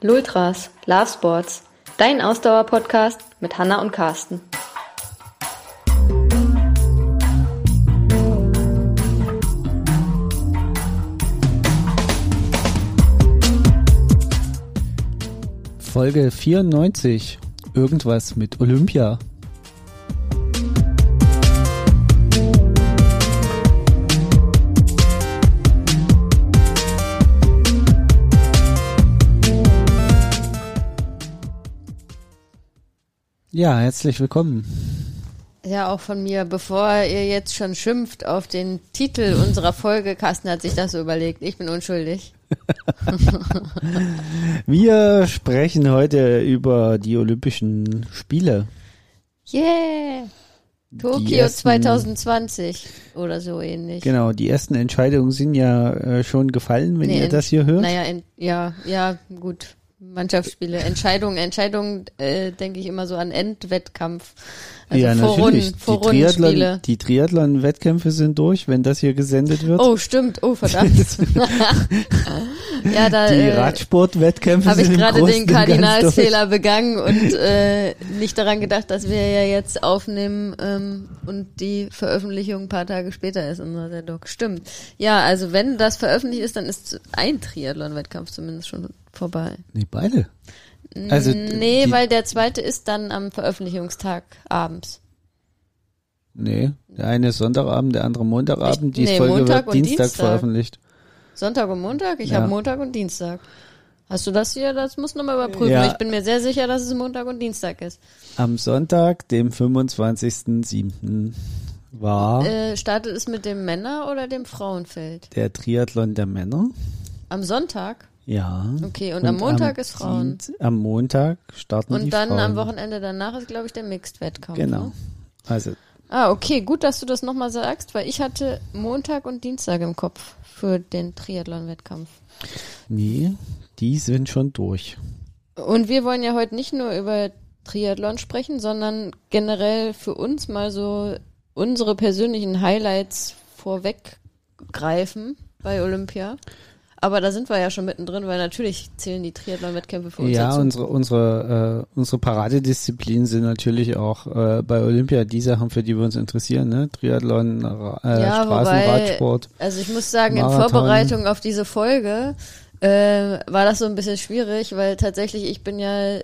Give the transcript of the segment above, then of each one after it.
Lultras, Love Sports, dein Ausdauer-Podcast mit Hanna und Carsten. Folge 94. Irgendwas mit Olympia. Ja, herzlich willkommen. Ja, auch von mir. Bevor ihr jetzt schon schimpft auf den Titel unserer Folge, Carsten hat sich das so überlegt. Ich bin unschuldig. Wir sprechen heute über die Olympischen Spiele. Yeah! Tokio 2020 oder so ähnlich. Genau, die ersten Entscheidungen sind ja schon gefallen, wenn ihr das hier hört. Naja, ja, gut. Mannschaftsspiele, Entscheidungen, denke ich immer so an Endwettkampf. Also ja, natürlich. Vorrundenspiele. Die Triathlon-Wettkämpfe sind durch, wenn das hier gesendet wird. Oh, stimmt. Oh, verdammt. Ja, da, die Radsport-Wettkämpfe sind habe ich gerade den Kardinalsfehler durch. begangen und nicht daran gedacht, dass wir ja jetzt aufnehmen und die Veröffentlichung ein paar Tage später ist, unser Sendung. Stimmt. Ja, also wenn das veröffentlicht ist, dann ist ein Triathlon-Wettkampf zumindest schon vorbei. Nee, beide. Also weil der zweite ist dann am Veröffentlichungstag abends. Nee, der eine ist Sonntagabend, der andere Montagabend. Die Folge Montag wird Dienstag veröffentlicht. Sonntag und Montag? Ich habe Montag und Dienstag. Hast du das hier? Das musst du nochmal überprüfen. Ja. Ich bin mir sehr sicher, dass es Montag und Dienstag ist. Am Sonntag, dem 25.07. startet es mit dem Männer- oder dem Frauenfeld? Der Triathlon der Männer. Am Sonntag? Ja. Okay, und am Montag ist Frauen. Am Montag starten die Frauen. Und dann am Wochenende danach ist, glaube ich, der Mixed-Wettkampf. Genau. Ne? Also. Okay, gut, dass du das nochmal sagst, weil ich hatte Montag und Dienstag im Kopf für den Triathlon-Wettkampf. Nee, die sind schon durch. Und wir wollen ja heute nicht nur über Triathlon sprechen, sondern generell für uns mal so unsere persönlichen Highlights vorweggreifen bei Olympia. Aber da sind wir ja schon mittendrin, weil natürlich zählen die Triathlon-Wettkämpfe für uns dazu. Ja, unsere Paradedisziplinen sind natürlich auch bei Olympia die Sachen, für die wir uns interessieren, ne? Triathlon, Straßenradsport. Also ich muss sagen, Marathon. In Vorbereitung auf diese Folge war das so ein bisschen schwierig, weil tatsächlich ich bin ja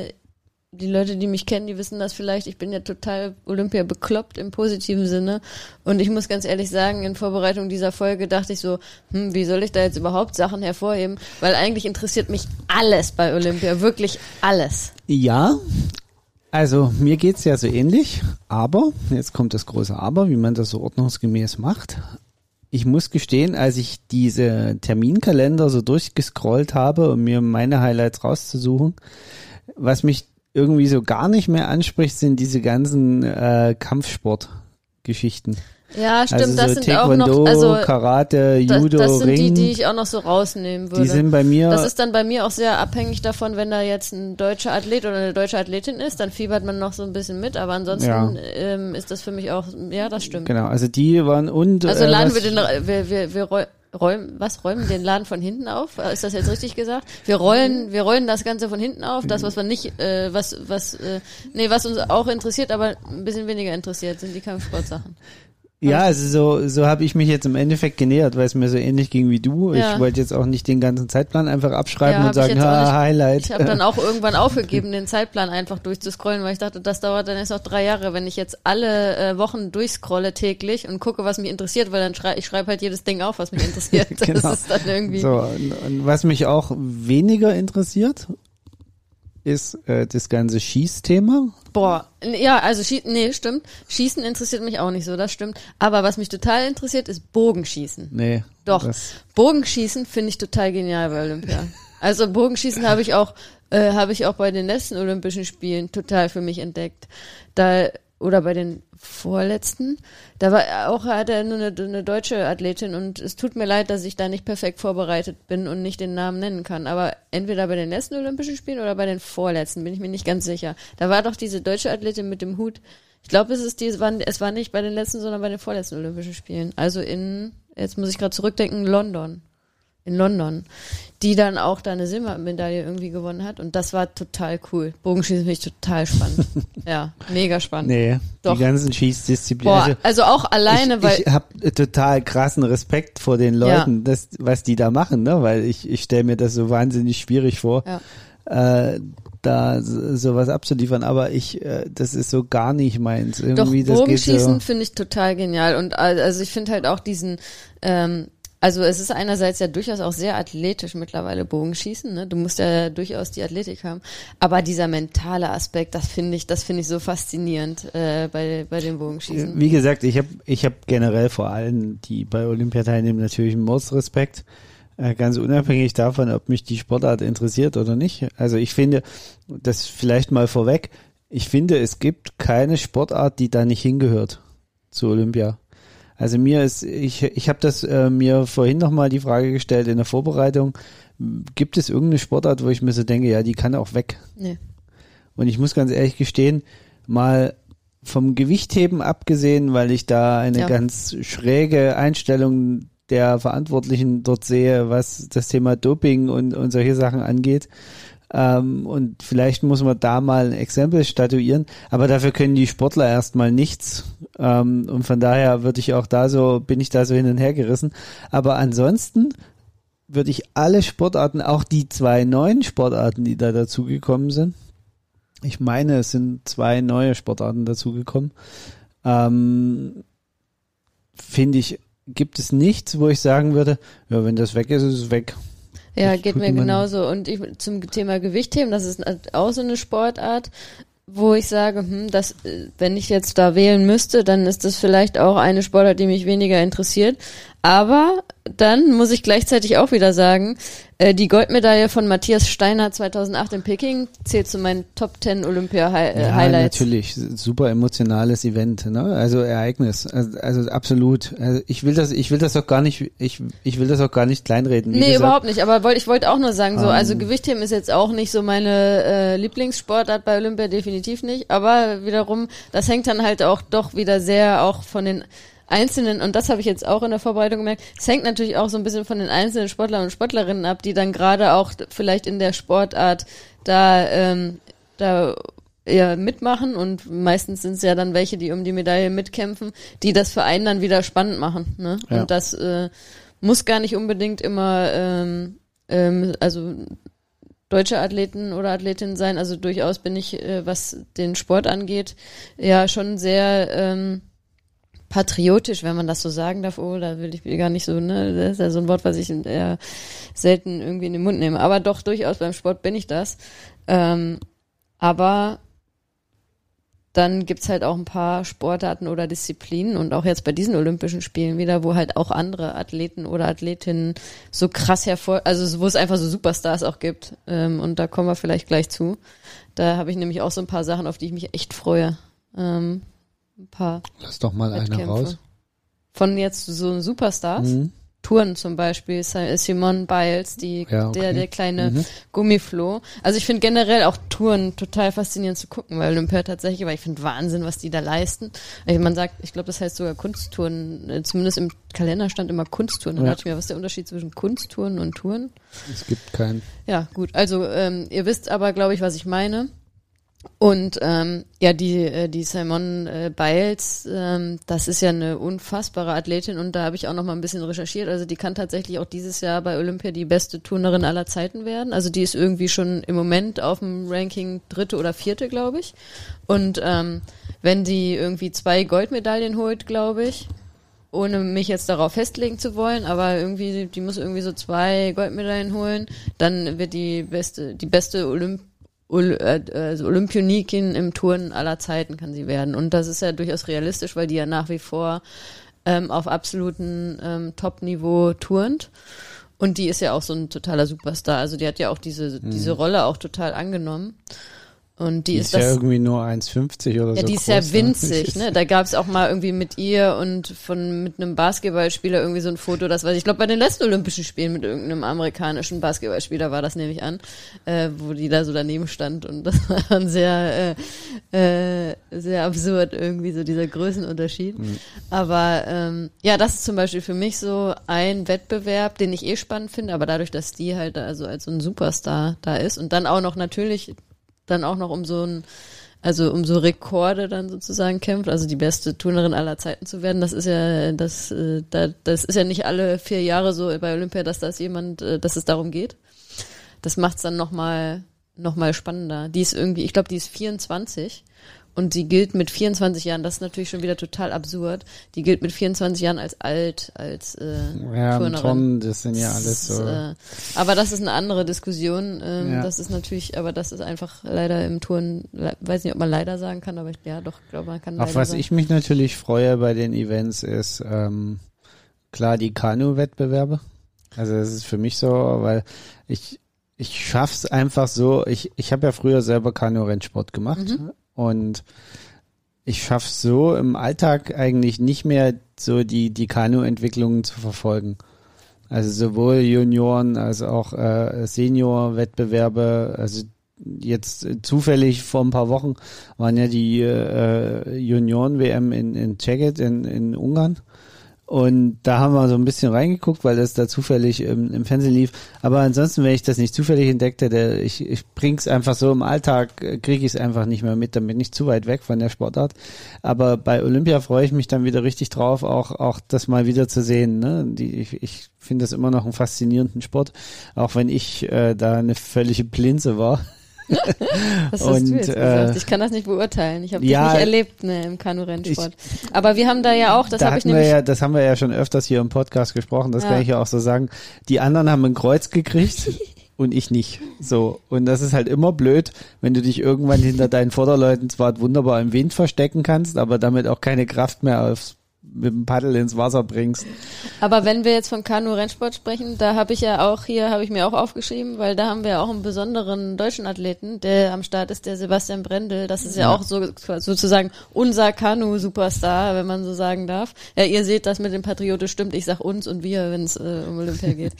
die Leute, die mich kennen, die wissen das vielleicht, ich bin ja total Olympia bekloppt im positiven Sinne und ich muss ganz ehrlich sagen, in Vorbereitung dieser Folge dachte ich so, wie soll ich da jetzt überhaupt Sachen hervorheben, weil eigentlich interessiert mich alles bei Olympia, wirklich alles. Ja, also mir geht's ja so ähnlich, aber, jetzt kommt das große Aber, wie man das so ordnungsgemäß macht. Ich muss gestehen, als ich diese Terminkalender so durchgescrollt habe, um mir meine Highlights rauszusuchen, was mich irgendwie so gar nicht mehr anspricht, sind diese ganzen Kampfsportgeschichten. Ja, stimmt, also das so sind Taekwondo, auch noch, also Karate, Judo, das sind Ring. die ich auch noch so rausnehmen würde. Die sind bei mir. Das ist dann bei mir auch sehr abhängig davon, wenn da jetzt ein deutscher Athlet oder eine deutsche Athletin ist, dann fiebert man noch so ein bisschen mit, aber ansonsten ist das für mich auch, ja, das stimmt. Genau, also die waren Also laden wir räumen den Laden von hinten auf? Ist das jetzt richtig gesagt? Wir rollen das Ganze von hinten auf. Das, was wir nicht, was uns auch interessiert, aber ein bisschen weniger interessiert, sind die Kampfsportsachen. Ja, also so habe ich mich jetzt im Endeffekt genähert, weil es mir so ähnlich ging wie du. Ja. Ich wollte jetzt auch nicht den ganzen Zeitplan einfach abschreiben und sagen, Highlight. Ich habe dann auch irgendwann aufgegeben, den Zeitplan einfach durchzuscrollen, weil ich dachte, das dauert dann jetzt noch 3 Jahre, wenn ich jetzt alle Wochen durchscrolle täglich und gucke, was mich interessiert, weil dann ich schreibe halt jedes Ding auf, was mich interessiert. Genau. Das ist dann irgendwie. So, und was mich auch weniger interessiert, ist das ganze Schießthema. Boah, ja, also stimmt. Schießen interessiert mich auch nicht so, das stimmt. Aber was mich total interessiert, ist Bogenschießen. Nee. Doch, Bogenschießen finde ich total genial bei Olympia. Also Bogenschießen habe ich auch bei den letzten Olympischen Spielen total für mich entdeckt. Oder bei den vorletzten, hatte er nur eine deutsche Athletin und es tut mir leid, dass ich da nicht perfekt vorbereitet bin und nicht den Namen nennen kann, aber entweder bei den letzten Olympischen Spielen oder bei den vorletzten, bin ich mir nicht ganz sicher. Da war doch diese deutsche Athletin mit dem Hut, ich glaube, es war nicht bei den letzten, sondern bei den vorletzten Olympischen Spielen, also jetzt muss ich gerade zurückdenken, in London. die dann auch da eine Silbermedaille irgendwie gewonnen hat. Und das war total cool. Bogenschießen finde ich total spannend. Ja, mega spannend. Nee, Doch. die ganzen Schießdisziplinen. Boah, also auch alleine, weil... Ich habe total krassen Respekt vor den Leuten, was die da machen, ne? Weil ich stelle mir das so wahnsinnig schwierig vor, da sowas abzuliefern. Aber das ist so gar nicht meins. Irgendwie, Doch, Bogenschießen so finde ich total genial. Und also ich finde halt auch diesen... Also es ist einerseits ja durchaus auch sehr athletisch mittlerweile Bogenschießen, ne? Du musst ja durchaus die Athletik haben. Aber dieser mentale Aspekt, das finde ich so faszinierend bei dem Bogenschießen. Wie gesagt, ich hab generell vor allen, die bei Olympia teilnehmen, natürlich einen Mordsrespekt. Ganz unabhängig davon, ob mich die Sportart interessiert oder nicht. Also ich finde, das vielleicht mal vorweg, ich finde, es gibt keine Sportart, die da nicht hingehört zu Olympia. Also ich habe das mir vorhin nochmal die Frage gestellt in der Vorbereitung, gibt es irgendeine Sportart, wo ich mir so denke, ja, die kann auch weg? Nee. Und ich muss ganz ehrlich gestehen, mal vom Gewichtheben abgesehen, weil ich da eine ganz schräge Einstellung der Verantwortlichen dort sehe, was das Thema Doping und solche Sachen angeht. Und vielleicht muss man da mal ein Exempel statuieren, aber dafür können die Sportler erstmal nichts. Und von daher bin ich da so hin und her gerissen. Aber ansonsten würde ich alle Sportarten, auch die 2 neuen Sportarten, die da dazugekommen sind, ich meine, es sind 2 neue Sportarten dazugekommen, finde ich, gibt es nichts, wo ich sagen würde, ja, wenn das weg ist, ist es weg. Ja, geht mir genauso. Und zum Thema Gewichtheben, das ist auch so eine Sportart, wo ich sage, wenn ich jetzt da wählen müsste, dann ist das vielleicht auch eine Sportart, die mich weniger interessiert. Aber dann muss ich gleichzeitig auch wieder sagen, die Goldmedaille von Matthias Steiner 2008 in Peking zählt zu meinen Top 10 Olympia-Highlights. Ja, natürlich. Super emotionales Event, ne? Also Ereignis. Also absolut. Also ich will das auch gar nicht kleinreden. Nee, gesagt, überhaupt nicht. Aber ich wollte auch nur sagen, also Gewichtheben ist jetzt auch nicht so meine Lieblingssportart bei Olympia, definitiv nicht. Aber wiederum, das hängt dann halt auch doch wieder sehr auch von den Einzelnen, und das habe ich jetzt auch in der Vorbereitung gemerkt, es hängt natürlich auch so ein bisschen von den einzelnen Sportlern und Sportlerinnen ab, die dann gerade auch vielleicht in der Sportart da mitmachen, und meistens sind es ja dann welche, die um die Medaille mitkämpfen, die das für einen dann wieder spannend machen, ne? Ja. Und das muss gar nicht unbedingt immer also deutsche Athleten oder Athletinnen sein, also durchaus bin ich, was den Sport angeht, ja schon sehr patriotisch, wenn man das so sagen darf. Oh, da will ich gar nicht so, ne? Das ist ja so ein Wort, was ich eher selten irgendwie in den Mund nehme. Aber doch, durchaus beim Sport bin ich das. Aber dann gibt's halt auch ein paar Sportarten oder Disziplinen, und auch jetzt bei diesen Olympischen Spielen wieder, wo halt auch andere Athleten oder Athletinnen so krass also wo es einfach so Superstars auch gibt. Und da kommen wir vielleicht gleich zu. Da habe ich nämlich auch so ein paar Sachen, auf die ich mich echt freue. Ein paar. Lass doch mal eine raus. Von jetzt so Superstars. Touren zum Beispiel, Simone Biles, der kleine Gummifloh. Also ich finde generell auch Touren total faszinierend zu gucken, weil Olympia tatsächlich, weil ich finde Wahnsinn, was die da leisten. Man sagt, ich glaube, das heißt sogar Kunsttouren, zumindest im Kalender stand immer Kunsttouren. Dann dachte ich mir, was ist der Unterschied zwischen Kunsttouren und Touren? Es gibt keinen. Ja, gut, also ihr wisst aber, glaube ich, was ich meine. Und die Simone Biles, das ist ja eine unfassbare Athletin, und da habe ich auch noch mal ein bisschen recherchiert. Also die kann tatsächlich auch dieses Jahr bei Olympia die beste Turnerin aller Zeiten werden. Also die ist irgendwie schon im Moment auf dem Ranking 3. oder 4., glaube ich. Und wenn die irgendwie 2 Goldmedaillen holt, glaube ich, ohne mich jetzt darauf festlegen zu wollen, aber irgendwie, die muss irgendwie so 2 Goldmedaillen holen, dann wird die beste Olympionikin im Turnen aller Zeiten kann sie werden. Und das ist ja durchaus realistisch, weil die ja nach wie vor auf absolutem Top-Niveau turnt. Und die ist ja auch so ein totaler Superstar. Also die hat ja auch diese Rolle auch total angenommen. Und die ist ja das irgendwie nur 1,50 oder so. ja, die ist groß, ja winzig, ne? Da gab's auch mal irgendwie mit ihr und mit einem Basketballspieler irgendwie so ein Foto, das weiß ich glaube bei den letzten Olympischen Spielen mit irgendeinem amerikanischen Basketballspieler war das, nehme ich an, wo die da so daneben stand und das war dann sehr absurd irgendwie, so dieser Größenunterschied. Aber ja, das ist zum Beispiel für mich so ein Wettbewerb, den ich spannend finde, aber dadurch, dass die halt also als so ein Superstar da ist und dann auch noch natürlich dann auch noch um so Rekorde dann sozusagen kämpft, also die beste Turnerin aller Zeiten zu werden, das ist ja, das ist ja nicht alle 4 Jahre so bei Olympia, dass dass es darum geht. Das macht's dann noch mal spannender. Die ist irgendwie, ich glaube, die ist 24 und sie gilt mit 24 Jahren, das ist natürlich schon wieder total absurd, die gilt mit 24 Jahren als alt, als Turnerin. Turnen, das sind ja alles so. Aber das ist eine andere Diskussion. Ja. Das ist natürlich, aber das ist einfach leider im Turnen, weiß nicht, ob man leider sagen kann, aber ja, doch, glaube man kann leider Auf was sagen. ich mich natürlich freue bei den Events ist, klar, die Kanu-Wettbewerbe. Also das ist für mich so, weil ich schaff's einfach so, ich habe ja früher selber Kanu-Rennsport gemacht und ich schaff's so im Alltag eigentlich nicht mehr so die Kanu-Entwicklungen zu verfolgen. Also sowohl Junioren als auch Senior-Wettbewerbe, also jetzt zufällig vor ein paar Wochen waren ja die Junioren-WM in Szeged in Ungarn. Und da haben wir so ein bisschen reingeguckt, weil das da zufällig im Fernsehen lief. Aber ansonsten, wenn ich das nicht zufällig entdeckt hätte, ich bring's einfach so im Alltag, kriege ich es einfach nicht mehr mit, damit nicht zu weit weg von der Sportart. Aber bei Olympia freue ich mich dann wieder richtig drauf, auch das mal wieder zu sehen. Ne? Ich finde das immer noch einen faszinierenden Sport, auch wenn ich da eine völlige Blinze war. Was hast du jetzt gesagt? Ich kann das nicht beurteilen. Ich habe dich nicht erlebt im Kanu-Rennsport. Aber wir haben da ja auch, das haben wir ja schon öfters hier im Podcast gesprochen, das kann ich ja auch so sagen. Die anderen haben ein Kreuz gekriegt und ich nicht. So. Und das ist halt immer blöd, wenn du dich irgendwann hinter deinen Vorderleuten zwar wunderbar im Wind verstecken kannst, aber damit auch keine Kraft mehr mit dem Paddel ins Wasser bringst. Aber wenn wir jetzt von Kanu-Rennsport sprechen, da habe ich mir auch aufgeschrieben, weil da haben wir auch einen besonderen deutschen Athleten, der am Start ist, der Sebastian Brendel. Das ist ja auch so sozusagen unser Kanu-Superstar, wenn man so sagen darf. Ja, ihr seht, das mit dem Patriote stimmt. Ich sag uns und wir, wenn es um Olympia geht.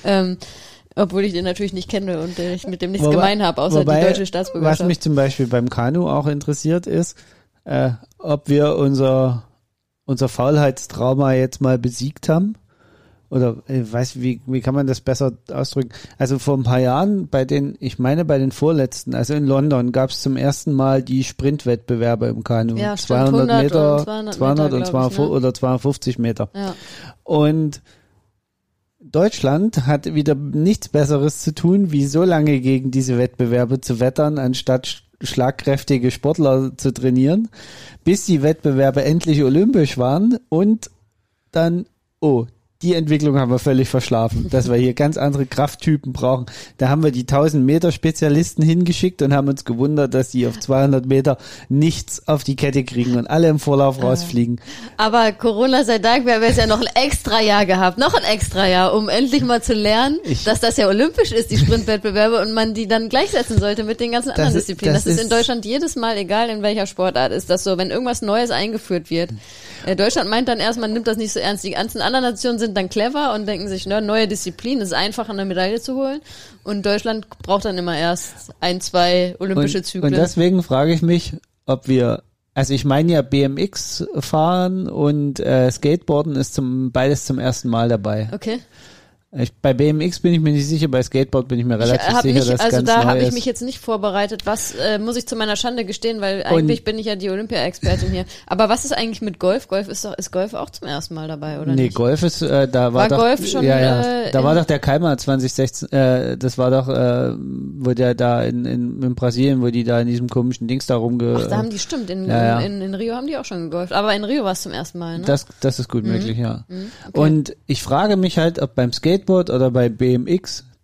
Obwohl ich den natürlich nicht kenne und ich mit dem nichts gemein habe, außer die deutsche Staatsbürgerschaft. Was mich zum Beispiel beim Kanu auch interessiert ist, ob wir unser Faulheitstrauma jetzt mal besiegt haben. Oder wie kann man das besser ausdrücken? Also vor ein paar Jahren bei den vorletzten, also in London gab es zum ersten Mal die Sprintwettbewerbe im Kanu. Ja, 200 Meter, 200 und 250 Meter. Ja. Und Deutschland hat wieder nichts Besseres zu tun, wie so lange gegen diese Wettbewerbe zu wettern, anstatt schlagkräftige Sportler zu trainieren, bis die Wettbewerbe endlich olympisch waren und dann, die Entwicklung haben wir völlig verschlafen, dass wir hier ganz andere Krafttypen brauchen. Da haben wir die 1000 Meter Spezialisten hingeschickt und haben uns gewundert, dass die auf 200 Meter nichts auf die Kette kriegen und alle im Vorlauf rausfliegen. Aber Corona sei Dank, wir haben jetzt ja noch ein extra Jahr gehabt, um endlich mal zu lernen, dass das ja olympisch ist, die Sprintwettbewerbe, und man die dann gleichsetzen sollte mit den ganzen anderen Disziplinen. Das ist in Deutschland jedes Mal, egal in welcher Sportart, ist das so, wenn irgendwas Neues eingeführt wird. Deutschland meint dann erst, man nimmt das nicht so ernst. Die ganzen anderen Nationen sind dann clever und denken sich, neue Disziplin, es ist einfacher, eine Medaille zu holen. Und Deutschland braucht dann immer erst 1, 2 olympische Zyklen. Und deswegen frage ich mich, ob wir, also ich meine ja BMX fahren und Skateboarden ist beides zum ersten Mal dabei. Okay. Bei BMX bin ich mir nicht sicher, bei Skateboard bin ich mir relativ sicher, dass ganz neu ist. Also da habe ich mich jetzt nicht vorbereitet. Was muss ich zu meiner Schande gestehen, weil eigentlich bin ich ja die Olympia-Expertin hier. Aber was ist eigentlich mit Golf? Ist Golf auch zum ersten Mal dabei, oder nicht? Nee, Golf ist, da war doch, Golf schon, da war doch der Keimer 2016, das war doch, wo der da in Brasilien, wo die da in diesem komischen Dings da da haben die, stimmt, in Rio haben die auch schon gegolft. Aber in Rio war es zum ersten Mal, ne? Das ist gut möglich, ja. Okay. Und ich frage mich halt, ob beim Skateboard oder bei BMX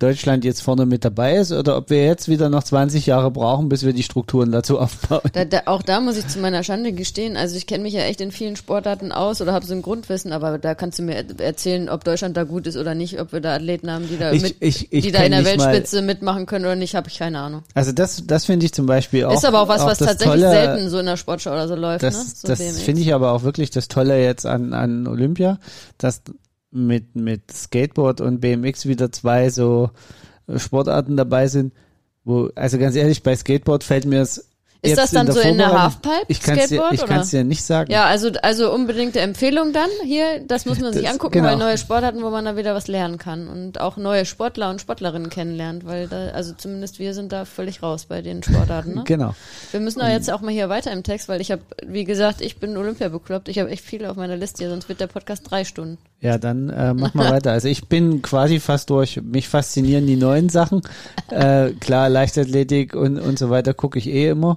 Deutschland jetzt vorne mit dabei ist oder ob wir jetzt wieder noch 20 Jahre brauchen, bis wir die Strukturen dazu aufbauen. Auch da muss ich zu meiner Schande gestehen, also ich kenne mich ja echt in vielen Sportarten aus oder habe so ein Grundwissen, aber da kannst du mir erzählen, ob Deutschland da gut ist oder nicht, ob wir da Athleten haben, die da, die da in der Weltspitze mitmachen können oder nicht, habe ich keine Ahnung. Also das finde ich zum Beispiel auch. Ist aber auch was tatsächlich Tolle, selten so in der Sportschau oder so läuft. Das, so das finde ich aber auch wirklich das Tolle jetzt an Olympia, dass mit Skateboard und BMX wieder zwei so Sportarten dabei sind, wo, also ganz ehrlich, bei Skateboard fällt mir es Ist das dann so in der Halfpipe Skateboard? Ich kann es dir nicht sagen. Ja, also unbedingte Empfehlung dann hier, das muss man sich angucken, genau. Weil neue Sportarten, wo man da wieder was lernen kann und auch neue Sportler und Sportlerinnen kennenlernt, weil da, also zumindest wir sind da völlig raus bei den Sportarten, ne? Genau. Wir müssen aber jetzt auch mal hier weiter im Text, weil ich habe, wie gesagt, ich bin Olympia bekloppt, ich habe echt viele auf meiner Liste hier, sonst wird der Podcast 3 Stunden. Ja, dann mach mal weiter. Also ich bin quasi fast durch. Mich faszinieren die neuen Sachen. Klar, Leichtathletik und so weiter gucke ich immer.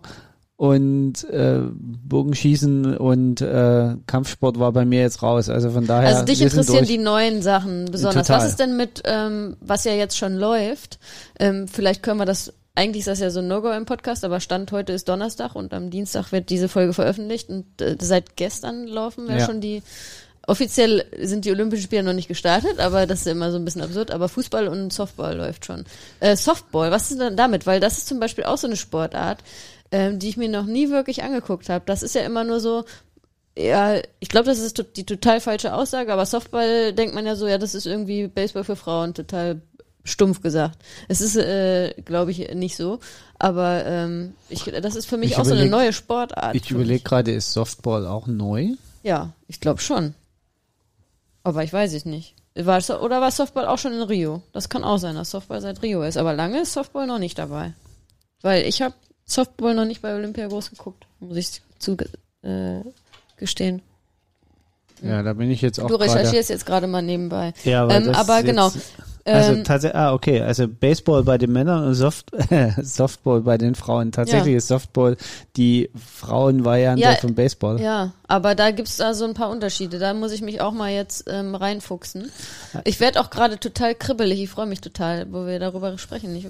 Und Bogenschießen und Kampfsport war bei mir jetzt raus. Also von daher. Also dich interessieren die neuen Sachen besonders. Total. Was ist denn mit, was ja jetzt schon läuft? Vielleicht können wir das. Eigentlich ist das ja so ein No-Go im Podcast, aber Stand heute ist Donnerstag und am Dienstag wird diese Folge veröffentlicht und seit gestern laufen ja schon die. Offiziell sind die Olympischen Spiele noch nicht gestartet, aber das ist immer so ein bisschen absurd. Aber Fußball und Softball läuft schon. Softball, was ist denn damit? Weil das ist zum Beispiel auch so eine Sportart, die ich mir noch nie wirklich angeguckt habe. Das ist ja immer nur so, ja, ich glaube, das ist die total falsche Aussage, aber Softball denkt man ja so, ja, das ist irgendwie Baseball für Frauen, total stumpf gesagt. Es ist, glaube ich, nicht so. Aber das ist für mich auch so eine neue Sportart. Ich überlege gerade, ist Softball auch neu? Ja, ich glaube schon. Aber ich weiß es nicht. War Softball auch schon in Rio? Das kann auch sein, dass Softball seit Rio ist. Aber lange ist Softball noch nicht dabei. Weil ich habe Softball noch nicht bei Olympia groß geguckt, muss ich gestehen. Ja, da bin ich jetzt auch. Du recherchierst jetzt gerade mal nebenbei. Ja, aber genau. Also tatsächlich, okay, also Baseball bei den Männern und Softball bei den Frauen. Tatsächlich ist Softball die Frauenvariante von Baseball. Ja, aber da gibt's da so ein paar Unterschiede. Da muss ich mich auch mal jetzt reinfuchsen. Ich werde auch gerade total kribbelig. Ich freue mich total, wo wir darüber sprechen.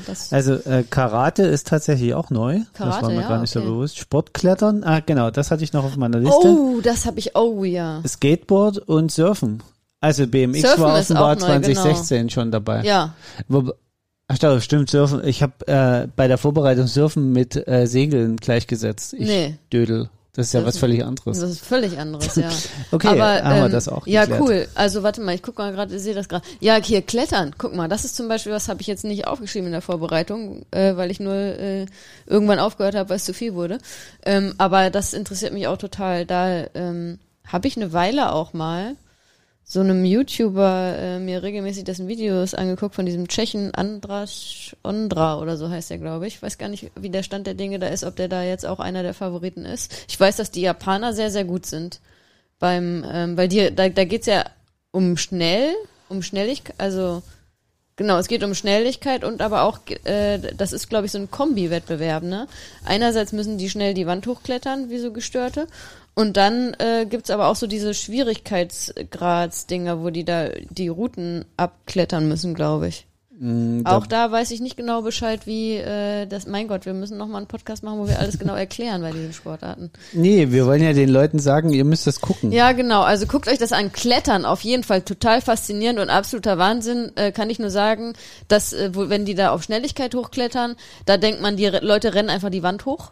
Karate ist tatsächlich auch neu. Karate, das war mir gar nicht so bewusst. Sportklettern, genau, das hatte ich noch auf meiner Liste. Oh, das habe ich, ja. Skateboard und Surfen. Also BMX Surfen war offenbar 2016 schon dabei. Ja. Ach doch, stimmt, Surfen. Ich habe bei der Vorbereitung Surfen mit Segeln gleichgesetzt. Dödel. Das ist ja was völlig anderes. Das ist völlig anderes, ja. Okay, aber, haben wir das auch geklärt. Ja, cool. Also warte mal, ich guck mal gerade, ich sehe das gerade. Ja, hier Klettern. Guck mal, das ist zum Beispiel, was habe ich jetzt nicht aufgeschrieben in der Vorbereitung, weil ich nur irgendwann aufgehört habe, weil es zu viel wurde. Aber das interessiert mich auch total. Da habe ich eine Weile auch mal so einem YouTuber mir regelmäßig dessen Videos angeguckt von diesem Tschechen Andras Ondra oder so heißt der, glaube ich. Ich weiß gar nicht, wie der Stand der Dinge da ist, ob der da jetzt auch einer der Favoriten ist. Ich weiß, dass die Japaner sehr, sehr gut sind weil da geht's ja um Schnelligkeit, also genau, es geht um Schnelligkeit und aber auch, das ist, glaube ich, so ein Kombi-Wettbewerb, ne? Einerseits müssen die schnell die Wand hochklettern, wie so Gestörte. Und dann gibt's aber auch so diese Schwierigkeitsgrads-Dinger, wo die da die Routen abklettern müssen, glaube ich. Auch da weiß ich nicht genau Bescheid, wie mein Gott, wir müssen nochmal einen Podcast machen, wo wir alles genau erklären bei diesen Sportarten. Nee, wir wollen ja den Leuten sagen, ihr müsst das gucken. Ja, genau, also guckt euch das an. Klettern, auf jeden Fall total faszinierend und absoluter Wahnsinn, kann ich nur sagen, dass, wenn die da auf Schnelligkeit hochklettern, da denkt man, die Leute rennen einfach die Wand hoch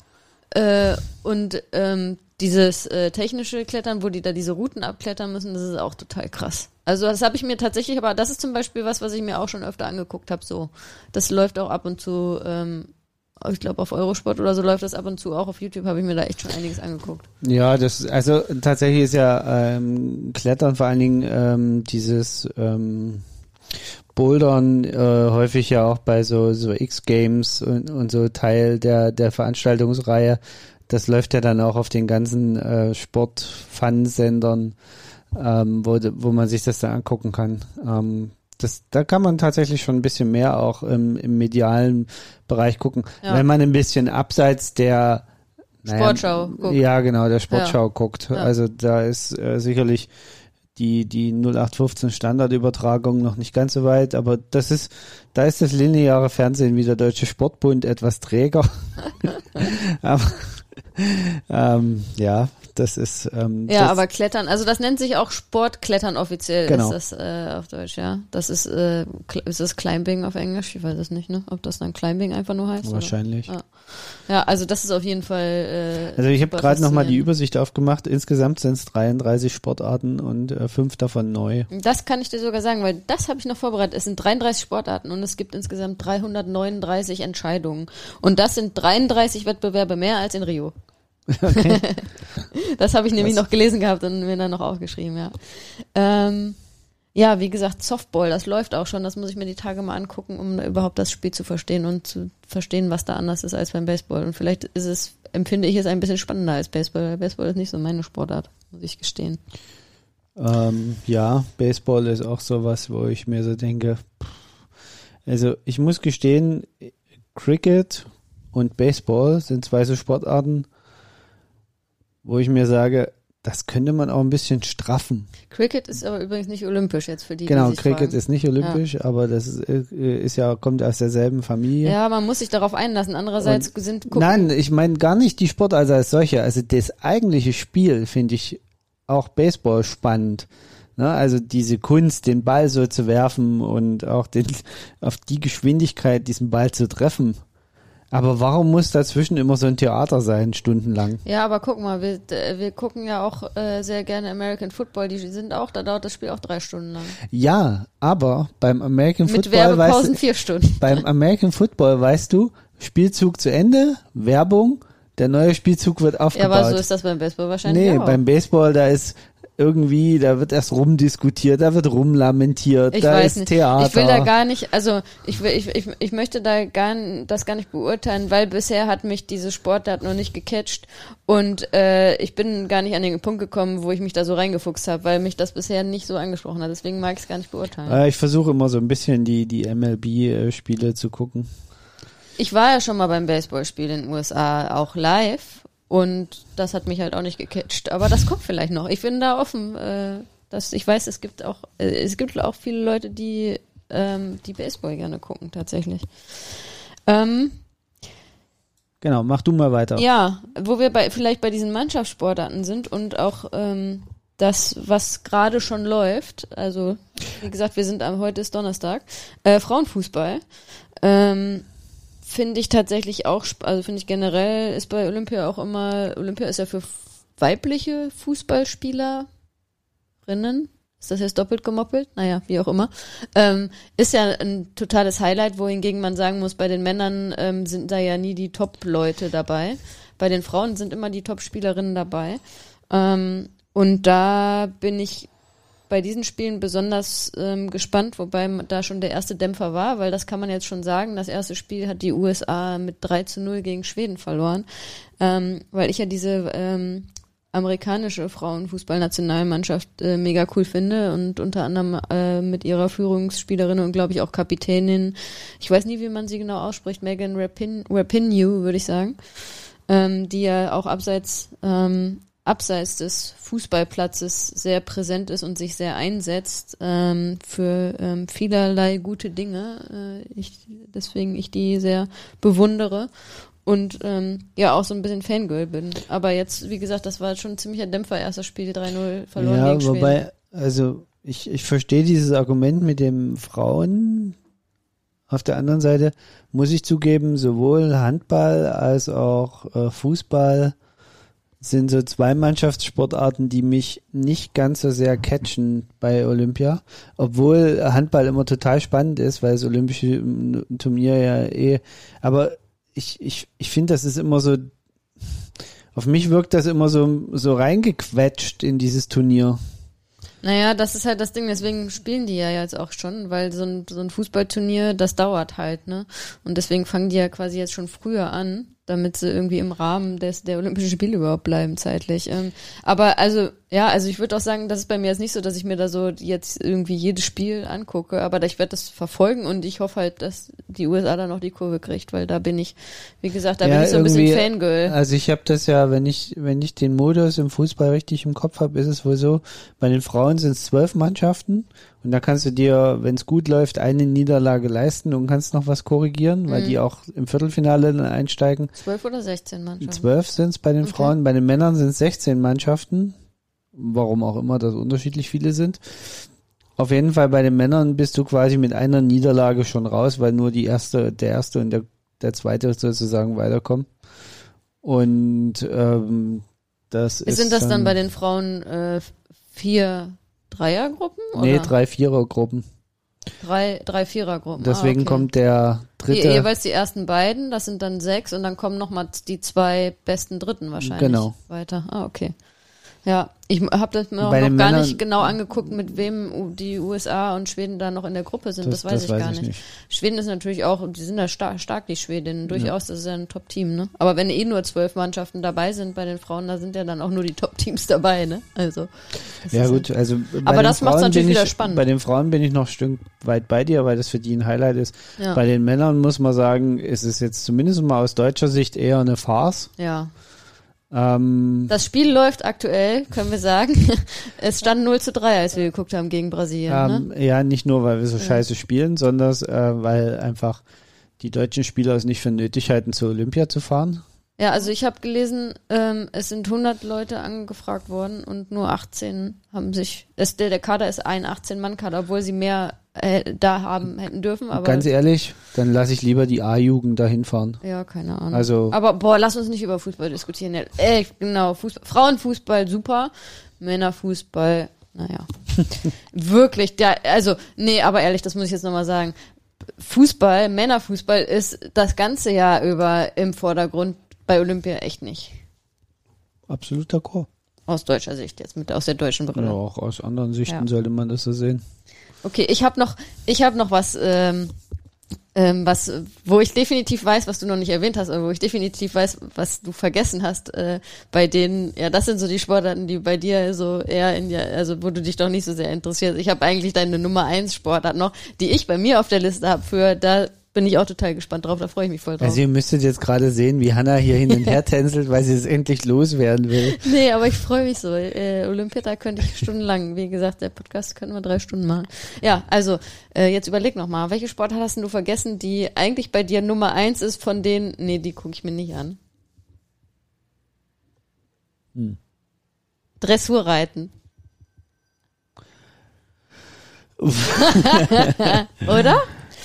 und dieses technische Klettern, wo die da diese Routen abklettern müssen, das ist auch total krass. Also das habe ich mir tatsächlich, aber das ist zum Beispiel was ich mir auch schon öfter angeguckt habe. So, das läuft auch ab und zu, ich glaube auf Eurosport oder so läuft das ab und zu auch auf YouTube. Habe ich mir da echt schon einiges angeguckt. Ja, also tatsächlich ist ja Klettern vor allen Dingen dieses Bouldern häufig ja auch bei so X-Games und so Teil der Veranstaltungsreihe. Das läuft ja dann auch auf den ganzen Sport-Fun-Sendern, wo man sich das dann angucken kann. Da kann man tatsächlich schon ein bisschen mehr auch im medialen Bereich gucken. Ja. Wenn man ein bisschen abseits der Sportschau guckt. Ja, genau, der Sportschau guckt. Ja. Also da ist sicherlich die 0815 Standardübertragung noch nicht ganz so weit, aber da ist das lineare Fernsehen wie der Deutsche Sportbund etwas träger. Aber ja, das ist aber Klettern, also das nennt sich auch Sportklettern offiziell, genau. Ist das auf Deutsch, ja. Das ist das Climbing auf Englisch? Ich weiß es nicht, ne? Ob das dann Climbing einfach nur heißt? Wahrscheinlich. Oder? Ja, also das ist auf jeden Fall also ich habe gerade nochmal die Übersicht aufgemacht. Insgesamt sind es 33 Sportarten und 5 davon neu. Das kann ich dir sogar sagen, weil das habe ich noch vorbereitet. Es sind 33 Sportarten und es gibt insgesamt 339 Entscheidungen. Und das sind 33 Wettbewerbe mehr als in Rio. Okay. Das habe ich nämlich noch gelesen gehabt und mir dann noch aufgeschrieben, ja. Ja, wie gesagt, Softball, das läuft auch schon. Das muss ich mir die Tage mal angucken, um überhaupt das Spiel zu verstehen und zu verstehen, was da anders ist als beim Baseball. Und vielleicht empfinde ich es ein bisschen spannender als Baseball, weil Baseball ist nicht so meine Sportart, muss ich gestehen. Ja, Baseball ist auch sowas, wo ich mir so denke, also ich muss gestehen, Cricket und Baseball sind 2 so Sportarten, wo ich mir sage, das könnte man auch ein bisschen straffen. Cricket ist aber übrigens nicht olympisch jetzt für die, genau, die sich Cricket fragen. ist nicht olympisch, aber das ist ja, kommt aus derselben Familie. Ja, man muss sich darauf einlassen. Andererseits Nein, ich meine gar nicht die Sportart als solche. Also das eigentliche Spiel finde ich auch Baseball spannend. Ne? Also diese Kunst, den Ball so zu werfen und auch auf die Geschwindigkeit diesen Ball zu treffen. Aber warum muss dazwischen immer so ein Theater sein, stundenlang? Ja, aber guck mal, wir gucken ja auch sehr gerne American Football, da dauert das Spiel auch 3 Stunden lang. Ja, aber beim American Mit Football Werbepausen 4 Stunden. Beim American Football weißt du, Spielzug zu Ende, Werbung, der neue Spielzug wird aufgebaut. Ja, aber so ist das beim Baseball wahrscheinlich auch. Nee, beim Baseball, da wird erst rumdiskutiert, da wird rumlamentiert, da ist nicht. Theater. Ich will da gar nicht, also ich möchte da das gar nicht beurteilen, weil bisher hat mich diese Sportart noch nicht gecatcht und ich bin gar nicht an den Punkt gekommen, wo ich mich da so reingefuchst habe, weil mich das bisher nicht so angesprochen hat, deswegen mag ich es gar nicht beurteilen. Ich versuche immer so ein bisschen die MLB-Spiele zu gucken. Ich war ja schon mal beim Baseballspiel in den USA, auch live. Und das hat mich halt auch nicht gecatcht. Aber das kommt vielleicht noch. Ich bin da offen. Ich weiß, es gibt auch viele Leute, die Baseball gerne gucken, tatsächlich. Genau, mach du mal weiter. Ja, wo wir vielleicht bei diesen Mannschaftssportarten sind und auch das, was gerade schon läuft. Also, wie gesagt, heute ist Donnerstag. Frauenfußball. Finde ich tatsächlich auch, also finde ich generell ist bei Olympia auch immer, Olympia ist ja für weibliche Fußballspielerinnen, ist das jetzt doppelt gemoppelt? Naja, wie auch immer. Ist ja ein totales Highlight, wohingegen man sagen muss, bei den Männern sind da ja nie die Top-Leute dabei. Bei den Frauen sind immer die Top-Spielerinnen dabei. Und da bin ich bei diesen Spielen besonders gespannt, wobei da schon der erste Dämpfer war, weil das kann man jetzt schon sagen, das erste Spiel hat die USA mit 3-0 gegen Schweden verloren, weil ich ja diese amerikanische Frauenfußballnationalmannschaft mega cool finde und unter anderem mit ihrer Führungsspielerin und glaube ich auch Kapitänin, ich weiß nie, wie man sie genau ausspricht, Megan Rapinoe, würde ich sagen, die ja auch abseits des Fußballplatzes sehr präsent ist und sich sehr einsetzt für vielerlei gute Dinge. Deswegen ich die sehr bewundere und ja auch so ein bisschen Fangirl bin. Aber jetzt, wie gesagt, das war schon ein ziemlicher Dämpfer, erstes Spiel 3-0 verloren gegen Schweden. Wobei, also ich verstehe dieses Argument mit dem Frauen. Auf der anderen Seite muss ich zugeben, sowohl Handball als auch Fußball sind so 2 Mannschaftssportarten, die mich nicht ganz so sehr catchen bei Olympia, obwohl Handball immer total spannend ist, weil das olympische Turnier ja aber ich finde, das ist immer so, auf mich wirkt das immer so reingequetscht in dieses Turnier. Naja, das ist halt das Ding, deswegen spielen die ja jetzt auch schon, weil so ein Fußballturnier, das dauert halt, ne? Und deswegen fangen die ja quasi jetzt schon früher an, damit sie irgendwie im Rahmen der Olympischen Spiele überhaupt bleiben zeitlich. Aber also Ja, also ich würde auch sagen, das ist bei mir jetzt nicht so, dass ich mir da so jetzt irgendwie jedes Spiel angucke, aber ich werde das verfolgen und ich hoffe halt, dass die USA da noch die Kurve kriegt, weil da bin ich, wie gesagt, da bin ich so ein bisschen Fangirl. Also ich habe das ja, wenn ich den Modus im Fußball richtig im Kopf habe, ist es wohl so, bei den Frauen sind es 12 Mannschaften und da kannst du dir, wenn es gut läuft, eine Niederlage leisten und kannst noch was korrigieren, weil die auch im Viertelfinale dann einsteigen. 12 oder 16 Mannschaften? 12 sind es bei den Frauen, bei den Männern sind es 16 Mannschaften. Warum auch immer das unterschiedlich viele sind. Auf jeden Fall bei den Männern bist du quasi mit einer Niederlage schon raus, weil nur der erste und der zweite sozusagen weiterkommen. Und sind das dann bei den Frauen 4 Dreiergruppen? Nee, 3 Vierergruppen. 3 Vierergruppen. Deswegen kommt der dritte. Jeweils die ersten beiden, das sind dann 6 und dann kommen nochmal die 2 besten Dritten wahrscheinlich weiter. Okay. Ja, ich habe das mir auch noch gar nicht genau angeguckt, mit wem die USA und Schweden da noch in der Gruppe sind. Das weiß ich gar nicht. Schweden ist natürlich auch, die sind da stark, die Schwedinnen. Durchaus, das ist ja ein Top-Team, ne? Aber wenn nur 12 Mannschaften dabei sind bei den Frauen, da sind ja dann auch nur die Top-Teams dabei, ne? Also. Ja gut, also aber das macht es natürlich wieder spannend. Bei den Frauen bin ich noch ein Stück weit bei dir, weil das für die ein Highlight ist. Ja. Bei den Männern muss man sagen, ist es jetzt zumindest mal aus deutscher Sicht eher eine Farce. Ja. Das Spiel läuft aktuell, können wir sagen. Es stand 0:3, als wir geguckt haben gegen Brasilien. Ne? Ja, nicht nur, weil wir so scheiße spielen, sondern weil einfach die deutschen Spieler es nicht für nötig halten, zur Olympia zu fahren. Ja, also ich habe gelesen, es sind 100 Leute angefragt worden und nur 18 haben sich, der Kader ist ein 18-Mann-Kader, obwohl sie mehr da hätten dürfen. Aber ganz ehrlich, dann lasse ich lieber die A-Jugend da hinfahren. Ja, keine Ahnung. Also, aber lass uns nicht über Fußball diskutieren. Genau, Frauenfußball super, Männerfußball, naja. Wirklich, aber ehrlich, das muss ich jetzt nochmal sagen. Männerfußball ist das ganze Jahr über im Vordergrund, bei Olympia echt nicht. Absolut d'accord. Aus deutscher Sicht jetzt, aus der deutschen Brille. Ja, auch aus anderen Sichten sollte man das so sehen. Okay, ich habe noch was, wo ich definitiv weiß, was du noch nicht erwähnt hast, aber wo ich definitiv weiß, was du vergessen hast, bei denen, ja, das sind so die Sportarten, die bei dir so eher also wo du dich doch nicht so sehr interessierst. Ich habe eigentlich deine Nummer 1 Sportart noch, die ich bei mir auf der Liste habe da bin ich auch total gespannt drauf, da freue ich mich voll drauf. Also ihr müsstet jetzt gerade sehen, wie Hanna hier hin und her tänzelt, weil sie es endlich loswerden will. Nee, aber ich freue mich so. Olympia, da könnte ich stundenlang, wie gesagt, der Podcast könnten wir 3 Stunden machen. Ja, also jetzt überleg noch mal, welche Sportart hast du vergessen, die eigentlich bei dir Nummer 1 ist von denen, nee, die gucke ich mir nicht an. Dressurreiten. Oder?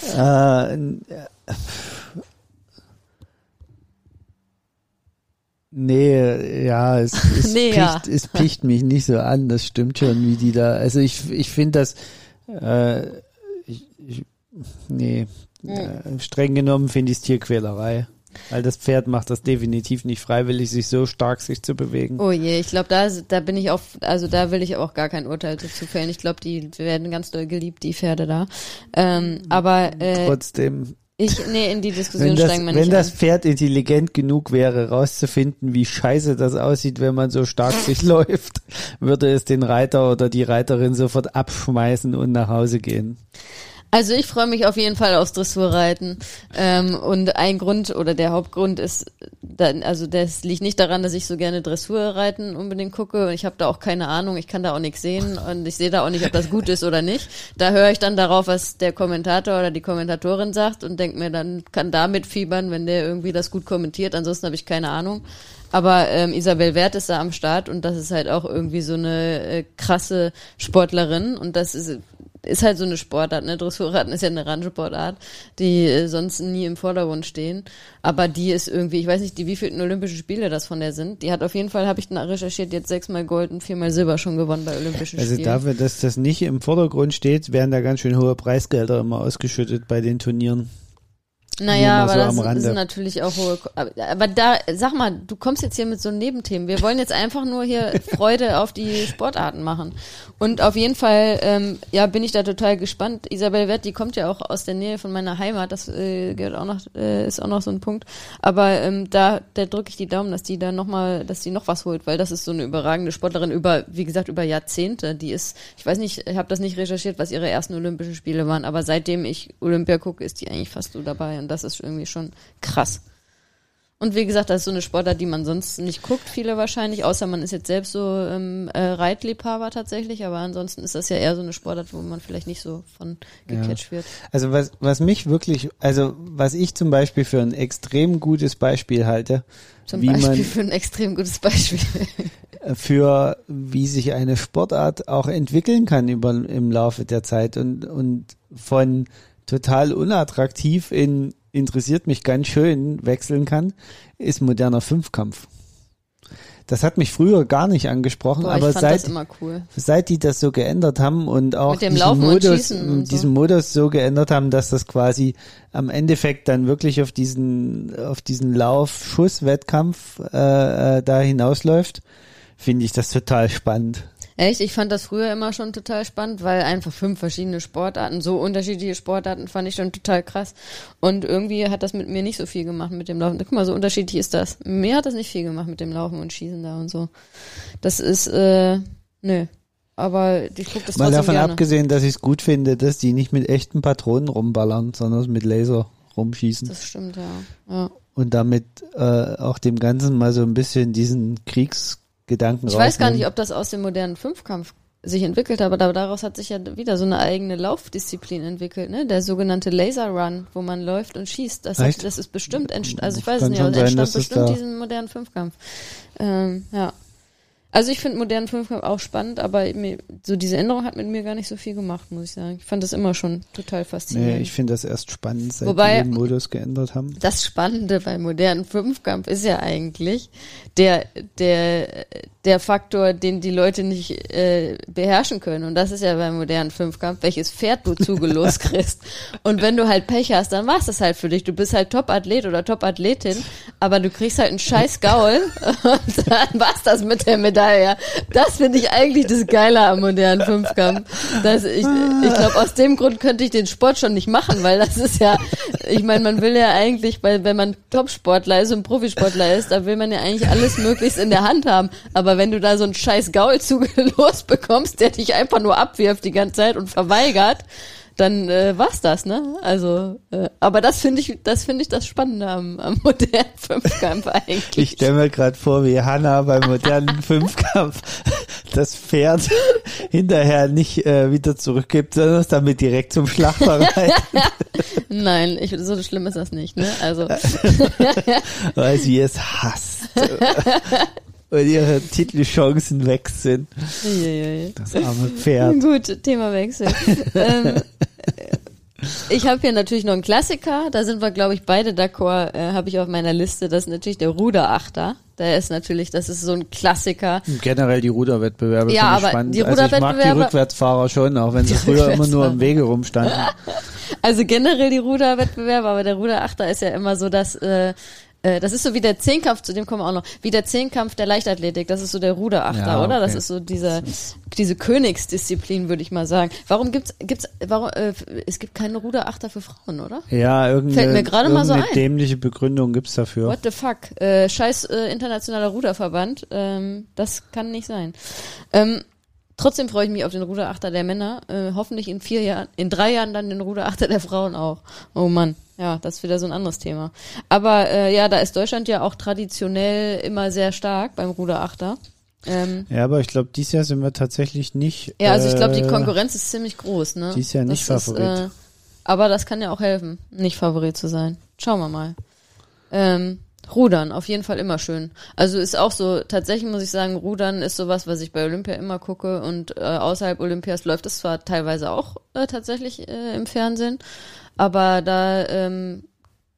Nee, ja, es picht mich nicht so an, das stimmt schon, wie die da, also ich finde das, streng genommen finde ich es Tierquälerei. Weil das Pferd macht das definitiv nicht freiwillig, sich so stark sich zu bewegen. Oh je, ich glaube, da bin ich da will ich auch gar kein Urteil dazu fällen. Ich glaube, die werden ganz doll geliebt, die Pferde da. Aber trotzdem. In die Diskussion steigen wir nicht Wenn das Pferd intelligent genug wäre, rauszufinden, wie scheiße das aussieht, wenn man so stark sich läuft, würde es den Reiter oder die Reiterin sofort abschmeißen und nach Hause gehen. Also ich freue mich auf jeden Fall aufs Dressurreiten und ein Grund oder der Hauptgrund ist, das liegt nicht daran, dass ich so gerne Dressurreiten unbedingt gucke und ich habe da auch keine Ahnung, ich kann da auch nichts sehen und ich sehe da auch nicht, ob das gut ist oder nicht. Da höre ich dann darauf, was der Kommentator oder die Kommentatorin sagt und denke mir, dann kann da mitfiebern, wenn der irgendwie das gut kommentiert, ansonsten habe ich keine Ahnung. Aber Isabel Werth ist da am Start und das ist halt auch irgendwie so eine krasse Sportlerin und das ist halt so eine Sportart, ne? Dressurreiten ist ja eine Randsportart, die sonst nie im Vordergrund stehen. Aber die ist irgendwie, ich weiß nicht, wie viele Olympische Spiele das von der sind. Die hat auf jeden Fall, habe ich recherchiert, jetzt 6-mal Gold und 4-mal Silber schon gewonnen bei Olympischen Spielen. Also dafür, dass das nicht im Vordergrund steht, werden da ganz schön hohe Preisgelder immer ausgeschüttet bei den Turnieren. Naja, Nur mal aber so am das sind Rande. natürlich auch hohe. Aber da, sag mal, du kommst jetzt hier mit so Nebenthemen. Wir wollen jetzt einfach nur hier Freude auf die Sportarten machen. Und auf jeden Fall, bin ich da total gespannt. Isabel Wert, die kommt ja auch aus der Nähe von meiner Heimat. Das gehört auch noch, ist auch noch so ein Punkt. Aber da drücke ich die Daumen, dass die noch was holt, weil das ist so eine überragende Sportlerin wie gesagt, über Jahrzehnte. Die ist, ich weiß nicht, ich habe das nicht recherchiert, was ihre ersten Olympischen Spiele waren, aber seitdem ich Olympia gucke, ist die eigentlich fast so dabei. Und das ist irgendwie schon krass. Und wie gesagt, das ist so eine Sportart, die man sonst nicht guckt, viele wahrscheinlich, außer man ist jetzt selbst so Reitliebhaber tatsächlich, aber ansonsten ist das ja eher so eine Sportart, wo man vielleicht nicht so von gecatcht wird. Also was ich zum Beispiel für ein extrem gutes Beispiel halte, Für ein extrem gutes Beispiel. für wie sich eine Sportart auch entwickeln kann im Laufe der Zeit und von total unattraktiv interessiert mich ganz schön wechseln kann, ist moderner Fünfkampf. Das hat mich früher gar nicht angesprochen, aber ich fand das immer cool. Seit die das so geändert haben und auch mit dem Laufen und Schießen und diesen Modus so geändert haben, dass das quasi am Endeffekt dann wirklich auf diesen Lauf-Schuss-Wettkampf da hinausläuft, finde ich das total spannend. Echt? Ich fand das früher immer schon total spannend, weil einfach 5 verschiedene Sportarten, so unterschiedliche Sportarten fand ich schon total krass. Und irgendwie hat das mit mir nicht so viel gemacht mit dem Laufen. Guck mal, so unterschiedlich ist das. Mir hat das nicht viel gemacht mit dem Laufen und Schießen da und so. Das ist, nö. Aber ich gucke das Mal trotzdem davon gerne. abgesehen, dass ich es gut finde, dass die nicht mit echten Patronen rumballern, sondern mit Laser rumschießen. Das stimmt, ja. Und damit auch dem Ganzen mal so ein bisschen diesen Kriegsgedanken Ich weiß gar nicht, ob das aus dem modernen Fünfkampf sich entwickelt hat, aber daraus hat sich ja wieder so eine eigene Laufdisziplin entwickelt, ne? Der sogenannte Laser Run, wo man läuft und schießt. Das ist bestimmt, also ich weiß es nicht, aber es entstand bestimmt diesen modernen Fünfkampf. Ja. Also ich finde modernen Fünfkampf auch spannend, aber so diese Änderung hat mit mir gar nicht so viel gemacht, muss ich sagen. Ich fand das immer schon total faszinierend. Nee, ich finde das erst spannend, seit Wobei, die den Modus geändert haben. Das Spannende beim modernen Fünfkampf ist ja eigentlich der Faktor, den die Leute nicht beherrschen können. Und das ist ja beim modernen Fünfkampf, welches Pferd du zugelost kriegst. Und wenn du halt Pech hast, dann war's das halt für dich. Du bist halt Top-Athlet oder Top-Athletin, aber du kriegst halt einen scheiß Gaul und dann war's das mit der Medaille. Das finde ich eigentlich das Geile am modernen Fünfkampf. Ich glaube, aus dem Grund könnte ich den Sport schon nicht machen, weil das ist ja, ich meine, man will ja eigentlich, weil wenn man Top-Sportler ist und Profisportler ist, da will man ja eigentlich alles möglichst in der Hand haben. Aber wenn du da so einen scheiß Gaul zugelost bekommst, der dich einfach nur abwirft die ganze Zeit und verweigert, dann war's das, ne? Also, aber das finde ich das Spannende am modernen Fünfkampf eigentlich. Ich stelle mir gerade vor, wie Hanna beim modernen Fünfkampf das Pferd hinterher nicht wieder zurückgibt, sondern es damit direkt zum Schlachter reitet. Nein, so schlimm ist das nicht, ne? Also weil sie es hasst. Und ihre Titelchancen weg sind. Das arme Pferd. Gut, Themawechsel. Ich habe hier natürlich noch einen Klassiker, da sind wir, glaube ich, beide d'accord, habe ich auf meiner Liste, das ist natürlich der Ruderachter. Das ist so ein Klassiker. Generell die Ruderwettbewerbe ja, finde ich spannend. Die also ich mag die Rückwärtsfahrer schon, auch wenn sie früher immer nur im Wege rumstanden. Also generell die Ruderwettbewerbe, aber der Ruderachter ist ja immer so, dass das ist so wie der Zehnkampf, zu dem kommen wir auch noch, wie der Zehnkampf der Leichtathletik, das ist so der Ruderachter, ja, oder? Das ist so diese Königsdisziplin, würde ich mal sagen. Warum es gibt keine Ruderachter für Frauen, oder? Ja, fällt mir gerade mal so ein. Dämliche Begründung gibt's dafür. What the fuck? Scheiß internationaler Ruderverband, das kann nicht sein. Trotzdem freue ich mich auf den Ruderachter der Männer, hoffentlich in 3 Jahren dann den Ruderachter der Frauen auch. Oh Mann. Ja, das ist wieder so ein anderes Thema. Aber da ist Deutschland ja auch traditionell immer sehr stark beim Ruderachter. Ja, aber ich glaube, dieses Jahr sind wir tatsächlich nicht. Ja, also ich glaube, die Konkurrenz ist ziemlich groß, ne? Dieses Jahr nicht Favorit. Aber das kann ja auch helfen, nicht Favorit zu sein. Schauen wir mal. Rudern, auf jeden Fall immer schön. Also ist auch so, tatsächlich muss ich sagen, Rudern ist sowas, was ich bei Olympia immer gucke und außerhalb Olympias läuft es zwar teilweise auch tatsächlich im Fernsehen, aber da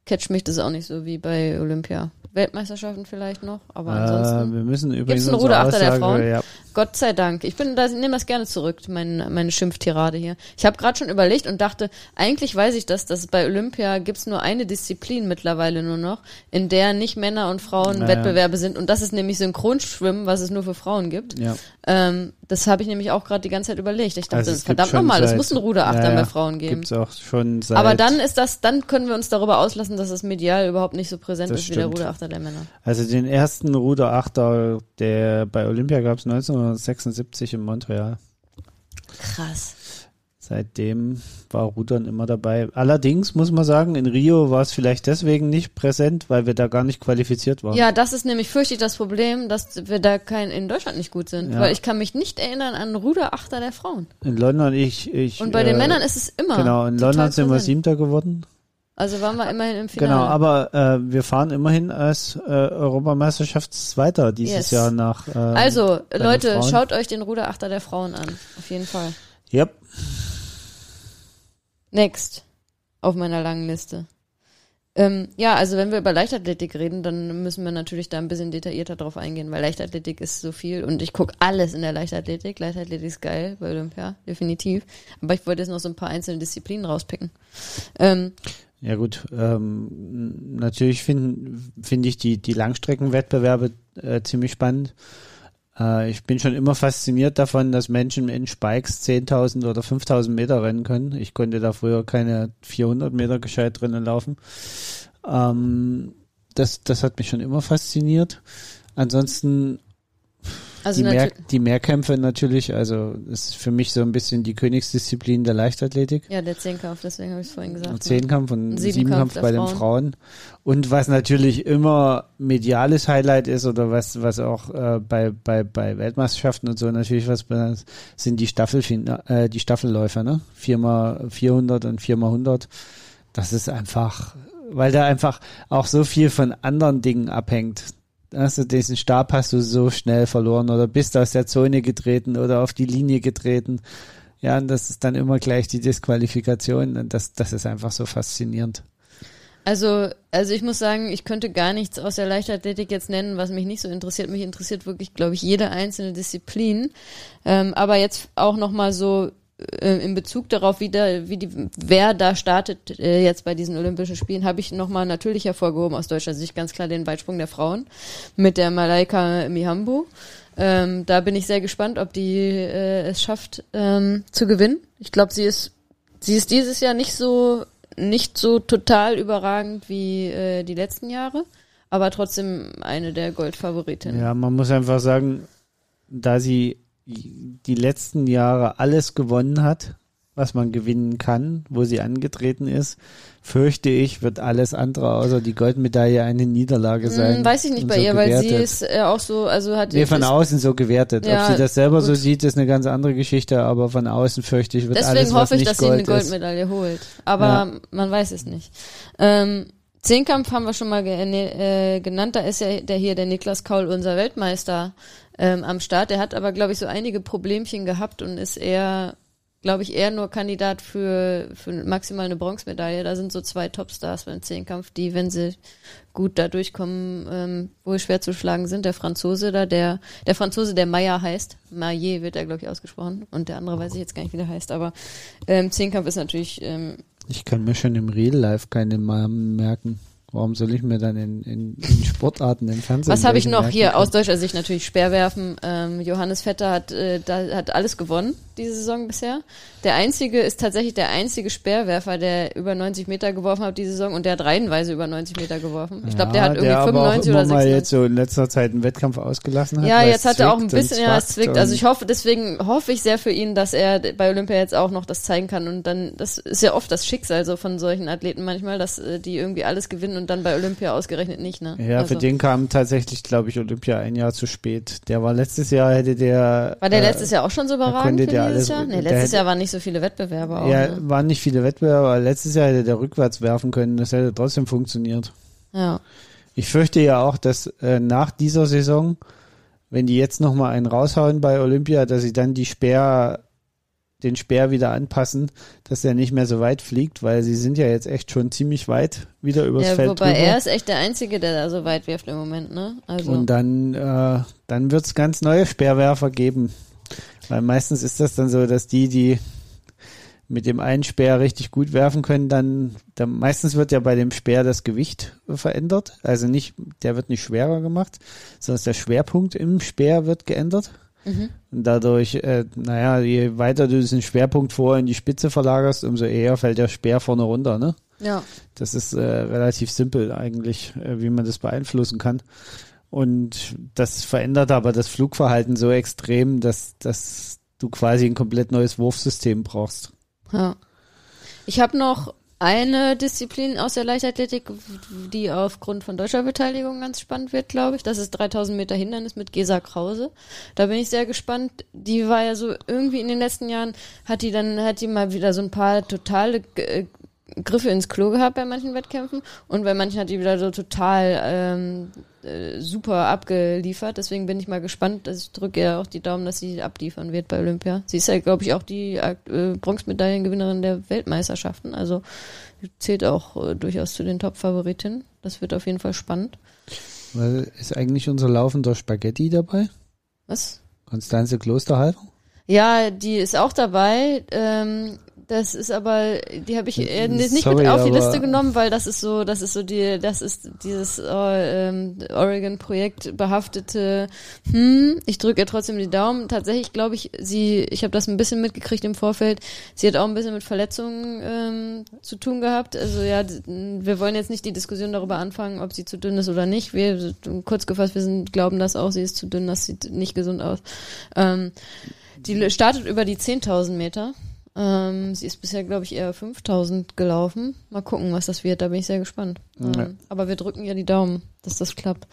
catcht mich das auch nicht so wie bei Olympia. Weltmeisterschaften vielleicht noch, aber ansonsten. Wir müssen übrigens gibt's einen Ruderachter der Aussage, Frauen? ja. Gott sei Dank. Ich nehme das gerne zurück, meine Schimpftirade hier. Ich habe gerade schon überlegt und dachte, eigentlich weiß ich dass bei Olympia gibt's nur eine Disziplin mittlerweile nur noch, in der nicht Männer und Frauen Wettbewerbe sind. Und das ist nämlich Synchronschwimmen, was es nur für Frauen gibt. Ja. Das habe ich nämlich auch gerade die ganze Zeit überlegt. Ich dachte, Also es verdammt gibt schon nochmal, es seit- muss einen Ruderachter bei Frauen geben. Gibt's auch schon seit. Aber dann dann können wir uns darüber auslassen, dass das medial überhaupt nicht so präsent Das ist wie der stimmt. Ruderachter der Männer. Also den ersten Ruderachter, der bei Olympia gab es 1976 in Montreal. Krass. Seitdem war Rudern immer dabei. Allerdings muss man sagen, in Rio war es vielleicht deswegen nicht präsent, weil wir da gar nicht qualifiziert waren. Ja, das ist nämlich fürchterlich das Problem, dass wir da in Deutschland nicht gut sind. Ja. Weil ich kann mich nicht erinnern an einen Ruderachter der Frauen. In London, Und bei den Männern ist es immer. Genau, in total London sind wir präsent. 7. geworden. Also waren wir immerhin im Finale. Genau, aber wir fahren immerhin als Europameisterschaftszweiter dieses Yes. Jahr nach. Also, bei den Leute, Frauen. schaut euch den Ruderachter der Frauen an. Auf jeden Fall. Yep. Next. Auf meiner langen Liste. Ja, also wenn wir über Leichtathletik reden, dann müssen wir natürlich da ein bisschen detaillierter drauf eingehen, weil Leichtathletik ist so viel und ich gucke alles in der Leichtathletik. Leichtathletik ist geil bei Olympia, definitiv. Aber ich wollte jetzt noch so ein paar einzelne Disziplinen rauspicken. Ja gut, natürlich finde ich die Langstreckenwettbewerbe ziemlich spannend. Ich bin schon immer fasziniert davon, dass Menschen in Spikes 10.000 oder 5.000 Meter rennen können. Ich konnte da früher keine 400 Meter gescheit drinnen laufen. Das hat mich schon immer fasziniert. Ansonsten Also die Mehrkämpfe natürlich, also das ist für mich so ein bisschen die Königsdisziplin der Leichtathletik. ja, der Zehnkampf, deswegen habe ich es vorhin gesagt. Zehnkampf und Siebenkampf Siebenkampf bei der den Frauen. Und was natürlich immer mediales Highlight ist oder was auch bei Weltmeisterschaften und so natürlich was besonders sind die Staffelläufer, ne? 4x400 und 4x100. Das ist einfach, weil da einfach auch so viel von anderen Dingen abhängt. Also diesen Stab hast du so schnell verloren oder bist aus der Zone getreten oder auf die Linie getreten. Ja, und das ist dann immer gleich die Disqualifikation und das ist einfach so faszinierend. Also ich muss sagen, ich könnte gar nichts aus der Leichtathletik jetzt nennen, was mich nicht so interessiert. Mich interessiert wirklich, glaube ich, jede einzelne Disziplin. Aber jetzt auch nochmal so in Bezug darauf, wer da startet jetzt bei diesen Olympischen Spielen, habe ich nochmal natürlich hervorgehoben aus deutscher Sicht ganz klar den Weitsprung der Frauen mit der Malaika Mihambo. Da bin ich sehr gespannt, ob die es schafft zu gewinnen. Ich glaube, sie ist dieses Jahr nicht so total überragend wie die letzten Jahre, aber trotzdem eine der Goldfavoritinnen. Ja, man muss einfach sagen, da sie die letzten Jahre alles gewonnen hat, was man gewinnen kann, wo sie angetreten ist, fürchte ich, wird alles andere außer die Goldmedaille eine Niederlage sein. Weiß ich nicht und bei so ihr, weil gewertet. sie ist auch so, also hat Nee, von außen so gewertet. Ja, Ob sie das selber so gut. sieht, ist eine ganz andere Geschichte, aber von außen fürchte ich, wird deswegen alles, was hoffe ich, nicht dass sie eine Gold ist. Goldmedaille holt. Aber man weiß es nicht. Zehnkampf haben wir schon mal genannt. Da ist ja der Niklas Kaul, unser Weltmeister, am Start. Der hat aber, glaube ich, so einige Problemchen gehabt und ist eher nur Kandidat für maximal eine Bronzemedaille. Da sind so zwei Topstars beim Zehnkampf, die, wenn sie gut da durchkommen, wohl schwer zu schlagen sind. Der Franzose da, der Franzose, der Meyer heißt. Maillet wird er, glaube ich, ausgesprochen. Und der andere weiß ich jetzt gar nicht, wie der heißt. Aber Zehnkampf ist natürlich Ich kann mir schon im Real Life keine Namen merken. Warum soll ich mir dann in Sportarten im Fernsehen Was habe ich welche noch merken hier können? aus deutscher Sicht natürlich Speerwerfen. Johannes Vetter hat alles gewonnen diese Saison bisher. Ist tatsächlich der einzige Speerwerfer, der über 90 Meter geworfen hat diese Saison und der hat reihenweise über 90 Meter geworfen. Ich glaube, der hat irgendwie aber 95 auch oder immer mal 96. jetzt so in letzter Zeit einen Wettkampf ausgelassen hat. Ja, weil jetzt hat er auch ein zwickt und bisschen, es zwickt. Also zwackt deswegen hoffe ich sehr für ihn, dass er bei Olympia jetzt auch noch das zeigen kann und dann, das ist ja oft das Schicksal so von solchen Athleten manchmal, dass die irgendwie alles gewinnen und dann bei Olympia ausgerechnet nicht, ne? Ja, also. für den kam tatsächlich, glaube ich, Olympia ein Jahr zu spät. Der war letztes Jahr, War der letztes Jahr auch schon so überragend konnte wie der dieses alles- Jahr? Nee, der letztes hätte- Jahr waren nicht so viele Wettbewerbe auch, Ja, ne? waren nicht viele Wettbewerbe, aber letztes Jahr hätte der rückwärts werfen können. Das hätte trotzdem funktioniert. Ja. Ich fürchte ja auch, dass nach dieser Saison, wenn die jetzt nochmal einen raushauen bei Olympia, dass sie dann die den Speer wieder anpassen, dass er nicht mehr so weit fliegt, weil sie sind ja jetzt echt schon ziemlich weit wieder übers Feld wobei drüber. er ist echt der Einzige, der da so weit wirft im Moment, ne? Also. Und dann wird es ganz neue Speerwerfer geben. Weil meistens ist das dann so, dass die mit dem einen Speer richtig gut werfen können, dann meistens wird ja bei dem Speer das Gewicht verändert. Also der wird nicht schwerer gemacht, sondern der Schwerpunkt im Speer wird geändert. Und dadurch, je weiter du den Schwerpunkt vor in die Spitze verlagerst, umso eher fällt der Speer vorne runter, ne? Ja. Das ist relativ simpel eigentlich, wie man das beeinflussen kann. Und das verändert aber das Flugverhalten so extrem, dass du quasi ein komplett neues Wurfsystem brauchst. Ja. Ich habe noch eine Disziplin aus der Leichtathletik, die aufgrund von deutscher Beteiligung ganz spannend wird, glaube ich. Das ist 3000 Meter Hindernis mit Gesa Krause. Da bin ich sehr gespannt. Die war ja so irgendwie in den letzten Jahren, hat die mal wieder so ein paar totale Griffe ins Klo gehabt bei manchen Wettkämpfen und bei manchen hat die wieder so total super abgeliefert. Deswegen bin ich mal gespannt. Ich drücke ihr auch die Daumen, dass sie abliefern wird bei Olympia. Sie ist ja, glaube ich, auch die Bronzemedaillengewinnerin der Weltmeisterschaften. Also zählt auch durchaus zu den Top-Favoritinnen. Das wird auf jeden Fall spannend. Ist eigentlich unser laufender Spaghetti dabei? Was? Konstanze Klosterhalber? Ja, die ist auch dabei. Das ist aber, die habe ich nicht mit auf die Liste genommen, weil das ist dieses Oregon-Projekt behaftete, ich drücke ihr trotzdem die Daumen. Tatsächlich glaube ich, ich habe das ein bisschen mitgekriegt im Vorfeld, sie hat auch ein bisschen mit Verletzungen zu tun gehabt. Also ja, wir wollen jetzt nicht die Diskussion darüber anfangen, ob sie zu dünn ist oder nicht. Kurz gefasst, glauben das auch, sie ist zu dünn, das sieht nicht gesund aus. Die startet über die 10.000 Meter. Sie ist bisher, glaube ich, eher 5.000 gelaufen. Mal gucken, was das wird. Da bin ich sehr gespannt. Ja. Aber wir drücken ihr die Daumen, dass das klappt.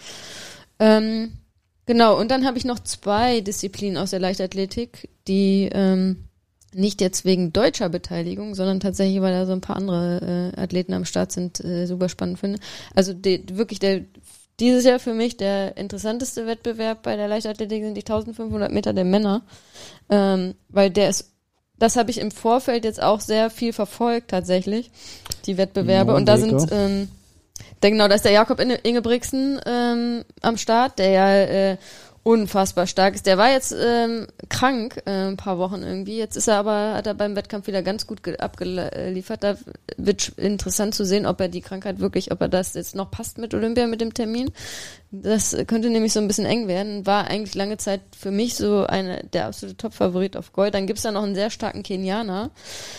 Genau, und dann habe ich noch 2 Disziplinen aus der Leichtathletik, die nicht jetzt wegen deutscher Beteiligung, sondern tatsächlich, weil da so ein paar andere Athleten am Start sind, super spannend finde. Also dieses Jahr für mich der interessanteste Wettbewerb bei der Leichtathletik sind die 1.500 Meter der Männer, weil das habe ich im Vorfeld jetzt auch sehr viel verfolgt tatsächlich, die Wettbewerbe. Und da sind, da ist der Jakob Ingebrigtsen am Start, der ja unfassbar stark ist. Der war jetzt krank ein paar Wochen irgendwie. Jetzt hat er beim Wettkampf wieder ganz gut abgeliefert. Da wird interessant zu sehen, ob er die Krankheit wirklich, ob er das jetzt noch passt mit Olympia, mit dem Termin. Das könnte nämlich so ein bisschen eng werden. War eigentlich lange Zeit für mich so der absolute Top-Favorit auf Gold. Dann gibt's da noch einen sehr starken Kenianer.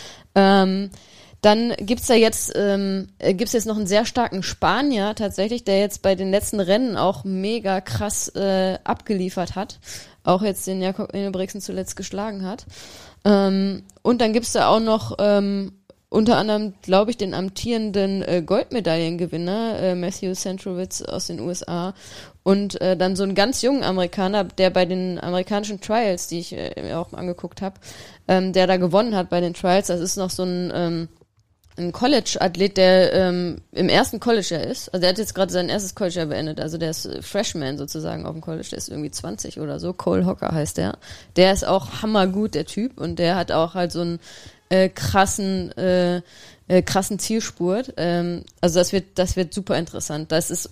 Dann gibt's jetzt noch einen sehr starken Spanier tatsächlich, der jetzt bei den letzten Rennen auch mega krass abgeliefert hat. Auch jetzt den Jakob Ingebrigtsen zuletzt geschlagen hat. Und dann gibt's da auch noch unter anderem, glaube ich, den amtierenden Goldmedaillengewinner Matthew Centrowitz aus den USA und dann so einen ganz jungen Amerikaner, der bei den amerikanischen Trials, die ich mir auch mal angeguckt habe, der da gewonnen hat bei den Trials. Das ist noch so ein College-Athlet, der im ersten College-Jahr ist. Also der hat jetzt gerade sein erstes College-Jahr beendet. Also der ist Freshman sozusagen auf dem College. Der ist irgendwie 20 oder so. Cole Hocker heißt der. Der ist auch hammergut, der Typ. Und der hat auch halt so einen krassen Zielspurt. Also das wird super interessant. Das ist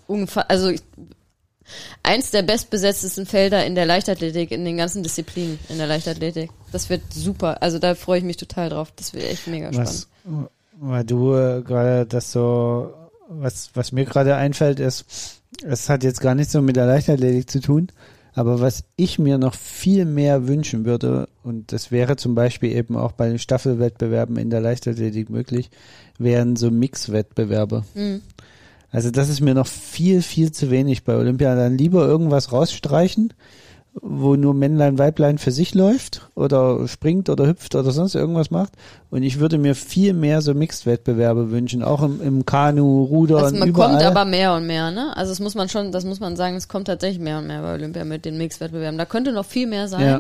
eins der bestbesetztesten Felder in der Leichtathletik, in den ganzen Disziplinen in der Leichtathletik. Das wird super. Also da freue ich mich total drauf. Das wird echt mega spannend. Weil du gerade das so, was mir gerade einfällt, ist, es hat jetzt gar nichts so mit der Leichtathletik zu tun, aber was ich mir noch viel mehr wünschen würde, und das wäre zum Beispiel eben auch bei den Staffelwettbewerben in der Leichtathletik möglich, wären so Mixwettbewerbe. Mhm. Also das ist mir noch viel, viel zu wenig bei Olympia. Dann lieber irgendwas rausstreichen, wo nur Männlein, Weiblein für sich läuft oder springt oder hüpft oder sonst irgendwas macht. Und ich würde mir viel mehr so Mixed-Wettbewerbe wünschen, auch im Kanu, Rudern, man überall. Kommt aber mehr und mehr, ne? Also das muss man sagen, es kommt tatsächlich mehr und mehr bei Olympia mit den Mixed-Wettbewerben. Da könnte noch viel mehr sein. Ja.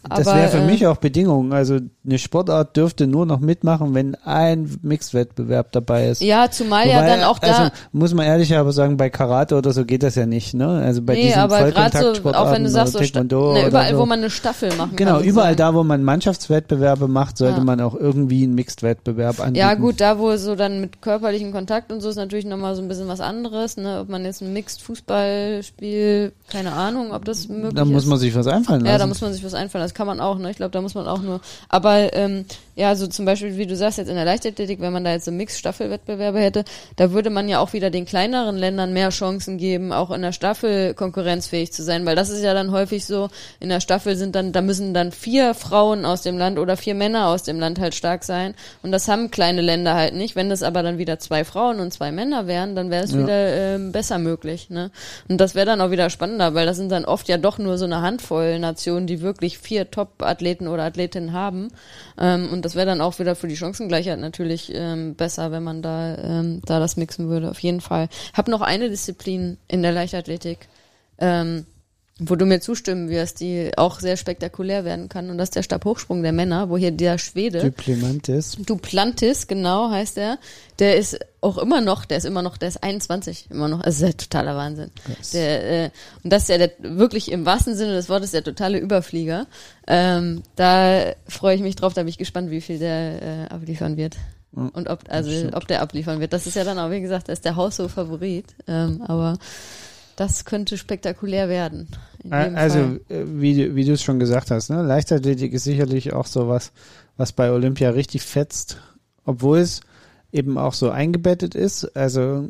Das wäre für mich auch Bedingung. Also eine Sportart dürfte nur noch mitmachen, wenn ein Mixed-Wettbewerb dabei ist. Ja, zumal Wobei, ja dann auch da. Also muss man ehrlich aber sagen, bei Karate oder so geht das ja nicht, ne? Also bei diesen aber gerade so, auch wenn du sagst, so überall, so. wo man eine Staffel machen kann. Genau, überall da, wo man Mannschaftswettbewerbe macht, sollte man auch irgendwie einen Mixed-Wettbewerb anbieten. Ja gut, da wo so dann mit körperlichem Kontakt und so ist natürlich nochmal so ein bisschen was anderes, ne? Ob man jetzt ein Mixed-Fußball spielt, keine Ahnung, ob das möglich ist. Da muss man sich was einfallen lassen. Ja, da muss man sich was einfallen lassen. Das kann man auch, ne? Ich glaube, da muss man auch nur. Aber ja, so zum Beispiel, wie du sagst, jetzt in der Leichtathletik, wenn man da jetzt so Mix-Staffelwettbewerbe hätte, da würde man ja auch wieder den kleineren Ländern mehr Chancen geben, auch in der Staffel konkurrenzfähig zu sein, weil das ist ja dann häufig so, in der Staffel da müssen dann 4 Frauen aus dem Land oder 4 Männer aus dem Land halt stark sein und das haben kleine Länder halt nicht. Wenn das aber dann wieder 2 Frauen und 2 Männer wären, dann wäre es wieder besser möglich, ne? Und das wäre dann auch wieder spannender, weil das sind dann oft ja doch nur so eine Handvoll Nationen, die wirklich 4 Top-Athleten oder Athletinnen haben. Und das wäre dann auch wieder für die Chancengleichheit natürlich besser, wenn man da das mixen würde, auf jeden Fall. Hab noch eine Disziplin in der Leichtathletik, wo du mir zustimmen wirst, die auch sehr spektakulär werden kann, und das ist der Stabhochsprung der Männer, wo hier der Schwede Duplantis, genau heißt er, der ist immer noch 21, immer noch, also das ist totaler Wahnsinn. Yes. Und das ist ja wirklich im wahrsten Sinne des Wortes der totale Überflieger. Da freue ich mich drauf, da bin ich gespannt, wie viel der abliefern wird. Und ob der abliefern wird. Das ist ja dann auch, wie gesagt, das ist der Haushof-Favorit, aber das könnte spektakulär werden. Also, wie du es schon gesagt hast, ne? Leichtathletik ist sicherlich auch sowas, was bei Olympia richtig fetzt, obwohl es eben auch so eingebettet ist. Also,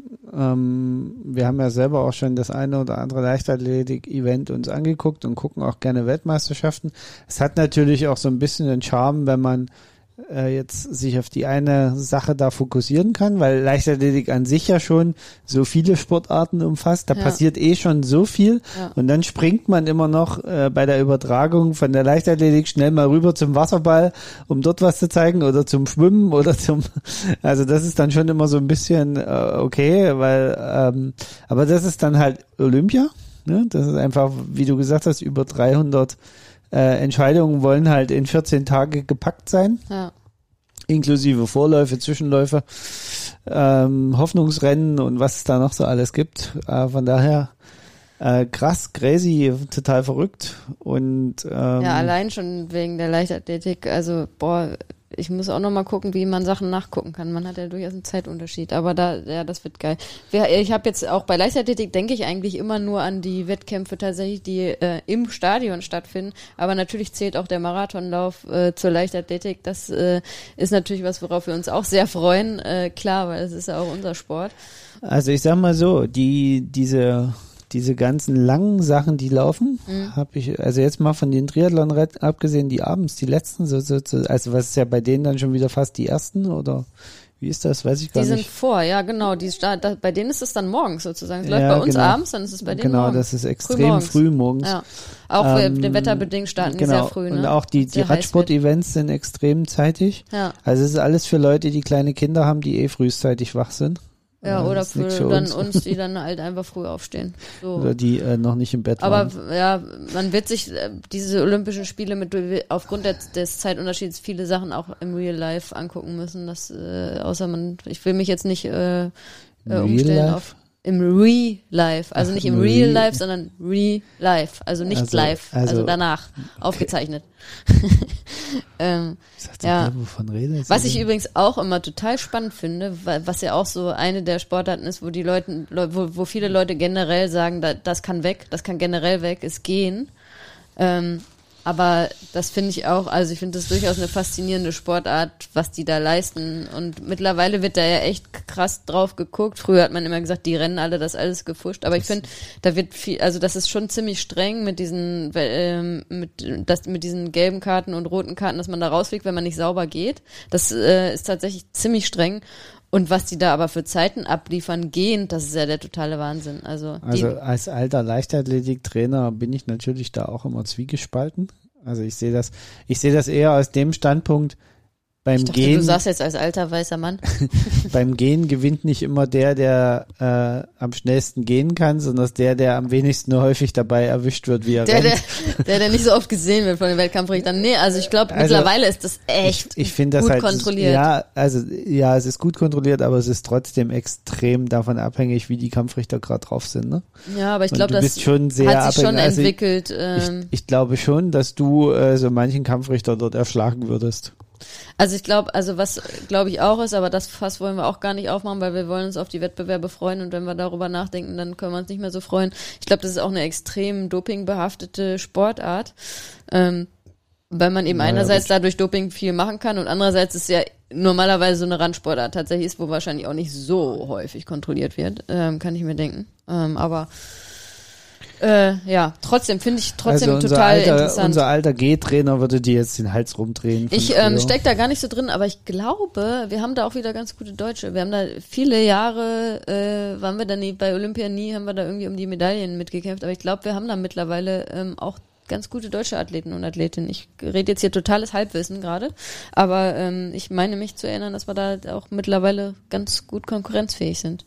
wir haben ja selber auch schon das eine oder andere Leichtathletik-Event uns angeguckt und gucken auch gerne Weltmeisterschaften. Es hat natürlich auch so ein bisschen den Charme, wenn man jetzt sich auf die eine Sache da fokussieren kann, weil Leichtathletik an sich ja schon so viele Sportarten umfasst, da passiert schon so viel und dann springt man immer noch bei der Übertragung von der Leichtathletik schnell mal rüber zum Wasserball, um dort was zu zeigen oder zum Schwimmen oder also das ist dann schon immer so ein bisschen okay, weil aber das ist dann halt Olympia, ne? Das ist einfach, wie du gesagt hast, über 300 Entscheidungen wollen halt in 14 Tage gepackt sein, inklusive Vorläufe, Zwischenläufe, Hoffnungsrennen und was es da noch so alles gibt. Von daher krass, crazy, total verrückt und allein schon wegen der Leichtathletik, also ich muss auch noch mal gucken, wie man Sachen nachgucken kann. Man hat ja durchaus einen Zeitunterschied, aber das wird geil. Ich habe jetzt auch bei Leichtathletik, denke ich eigentlich immer nur an die Wettkämpfe tatsächlich, die im Stadion stattfinden, aber natürlich zählt auch der Marathonlauf zur Leichtathletik. Das ist natürlich was, worauf wir uns auch sehr freuen, klar, weil es ist ja auch unser Sport. Also ich sag mal so, diese ganzen langen Sachen, die laufen, habe ich, also jetzt mal von den Triathlon abgesehen, die abends, die letzten, also was ist ja bei denen dann schon wieder fast die ersten, oder wie ist das, weiß ich gar nicht. Die sind ja genau, bei denen ist es dann morgens sozusagen, es läuft bei uns abends, dann ist es bei denen morgens. Genau, das ist extrem früh morgens. Ja. Auch dem wetterbedingt starten die sehr früh, ne? Und auch die Radsport-Events sind extrem zeitig. Ja. Also es ist alles für Leute, die kleine Kinder haben, die frühzeitig wach sind. Ja, oder für dann uns, die dann halt einfach früh aufstehen. So. Oder die noch nicht im Bett waren. Aber man wird sich diese Olympischen Spiele aufgrund des Zeitunterschieds viele Sachen auch im Real Life angucken müssen. Ich will mich jetzt nicht umstellen auf im Real Life, also nicht im Real Life, sondern Real Life, also nicht live, also danach aufgezeichnet. Wovon redest du? Was ich übrigens auch immer total spannend finde, was ja auch so eine der Sportarten ist, wo die Leute, wo viele Leute generell sagen, das kann weg, das kann generell weg, ist gehen. Aber das finde ich auch, also ich finde das durchaus eine faszinierende Sportart, was die da leisten. Und mittlerweile wird da ja echt krass drauf geguckt. Früher hat man immer gesagt, die rennen alle, das alles gefuscht. Aber ich finde, da wird viel, also das ist schon ziemlich streng mit diesen, mit diesen gelben Karten und roten Karten, dass man da rausfliegt, wenn man nicht sauber geht. Das ist tatsächlich ziemlich streng. Und was die da aber für Zeiten abliefern, das ist ja der totale Wahnsinn. Also als alter Leichtathletiktrainer bin ich natürlich da auch immer zwiegespalten. Also ich sehe das eher aus dem Standpunkt, beim Ich dachte, Gehen, du sagst jetzt als alter weißer Mann. beim Gehen gewinnt nicht immer der am schnellsten gehen kann, sondern der am wenigsten häufig dabei erwischt wird, wie er rennt. Der nicht so oft gesehen wird von den Wettkampfrichtern. Nee, also ich glaube, mittlerweile ist das echt ich finde das gut halt, kontrolliert. Es ist gut kontrolliert, aber es ist trotzdem extrem davon abhängig, wie die Kampfrichter gerade drauf sind. Ne? Ja, aber ich glaube, das das schon sehr hat sich schon abhängig. entwickelt. Ich glaube schon, dass du so manchen Kampfrichter dort erschlagen würdest. Also ich glaube, was glaube ich auch ist, aber das Fass wollen wir auch gar nicht aufmachen, weil wir wollen uns auf die Wettbewerbe freuen und wenn wir darüber nachdenken, dann können wir uns nicht mehr so freuen. Ich glaube, das ist auch eine extrem dopingbehaftete Sportart, weil man eben einerseits dadurch Doping viel machen kann und andererseits ist ja normalerweise so eine Randsportart tatsächlich ist, wo wahrscheinlich auch nicht so häufig kontrolliert wird, kann ich mir denken. Aber trotzdem finde ich total interessant. Unser alter G-Trainer würde dir jetzt den Hals rumdrehen. Ich steck da gar nicht so drin, aber ich glaube, wir haben da auch wieder ganz gute Deutsche. Wir haben da viele Jahre, waren wir da nie, bei Olympia nie, haben wir da irgendwie um die Medaillen mitgekämpft, aber ich glaube, wir haben da mittlerweile auch ganz gute deutsche Athleten und Athletinnen. Ich rede jetzt hier totales Halbwissen gerade, aber ich meine mich zu erinnern, dass wir da auch mittlerweile ganz gut konkurrenzfähig sind.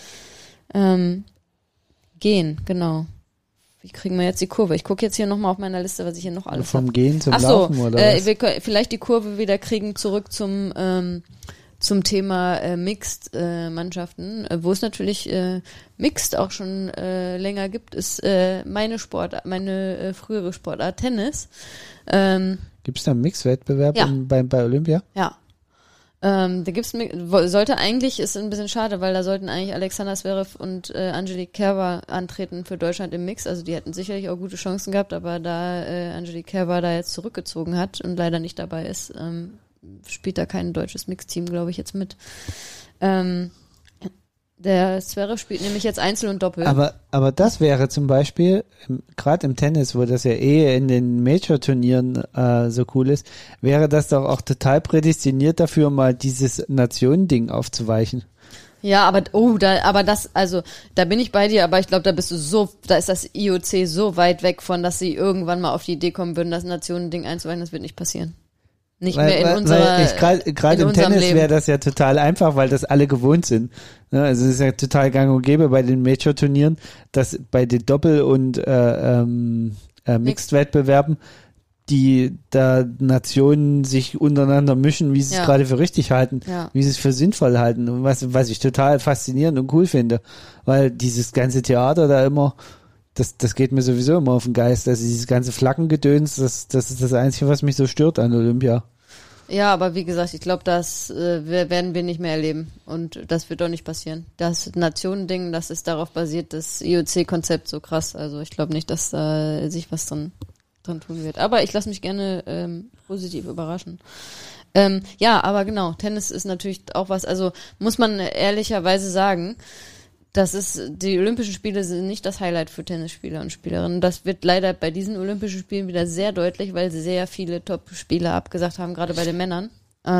Gehen, genau. Wie kriegen wir jetzt die Kurve? Ich gucke jetzt hier nochmal auf meiner Liste, was ich hier noch alles habe. Vom Gehen zum Laufen oder was? Wir können vielleicht die Kurve wieder kriegen zurück zum Thema Mixed-Mannschaften. Wo es natürlich Mixed auch schon länger gibt, ist meine frühere Sportart Tennis. Gibt es da einen Mixed-Wettbewerb bei Olympia? Ja. Sollte eigentlich, ist ein bisschen schade, weil da sollten eigentlich Alexander Zverev und Angelique Kerber antreten für Deutschland im Mix. Also die hätten sicherlich auch gute Chancen gehabt, aber da Angelique Kerber da jetzt zurückgezogen hat und leider nicht dabei ist, spielt da kein deutsches Mix-Team, glaube ich, jetzt mit. Der Zverev spielt nämlich jetzt Einzel und Doppel. Aber das wäre zum Beispiel, gerade im Tennis, wo das ja in den Major-Turnieren so cool ist, wäre das doch auch total prädestiniert dafür, mal dieses Nationending aufzuweichen. Ja, aber da bin ich bei dir, aber ich glaube, da ist das IOC so weit weg von, dass sie irgendwann mal auf die Idee kommen würden, das Nationending einzuweichen, das wird nicht passieren. Gerade im Tennis wäre das ja total einfach, weil das alle gewohnt sind. Ja, also es ist ja total gang und gäbe bei den Major-Turnieren, dass bei den Doppel- und Mixed-Wettbewerben die da Nationen sich untereinander mischen, wie sie es gerade für richtig halten, wie sie es für sinnvoll halten und was ich total faszinierend und cool finde, weil dieses ganze Theater da immer das geht mir sowieso immer auf den Geist. Also dieses ganze Flaggengedöns, das ist das Einzige, was mich so stört an Olympia. Ja, aber wie gesagt, ich glaube, das werden wir nicht mehr erleben. Und das wird doch nicht passieren. Das Nationending, das ist darauf basiert, das IOC-Konzept so krass. Also ich glaube nicht, dass da sich was dran tun wird. Aber ich lasse mich gerne positiv überraschen. Aber genau, Tennis ist natürlich auch was, also muss man ehrlicherweise sagen, die Olympischen Spiele sind nicht das Highlight für Tennisspieler und Spielerinnen. Das wird leider bei diesen Olympischen Spielen wieder sehr deutlich, weil sehr viele Top-Spieler abgesagt haben, gerade bei den Männern.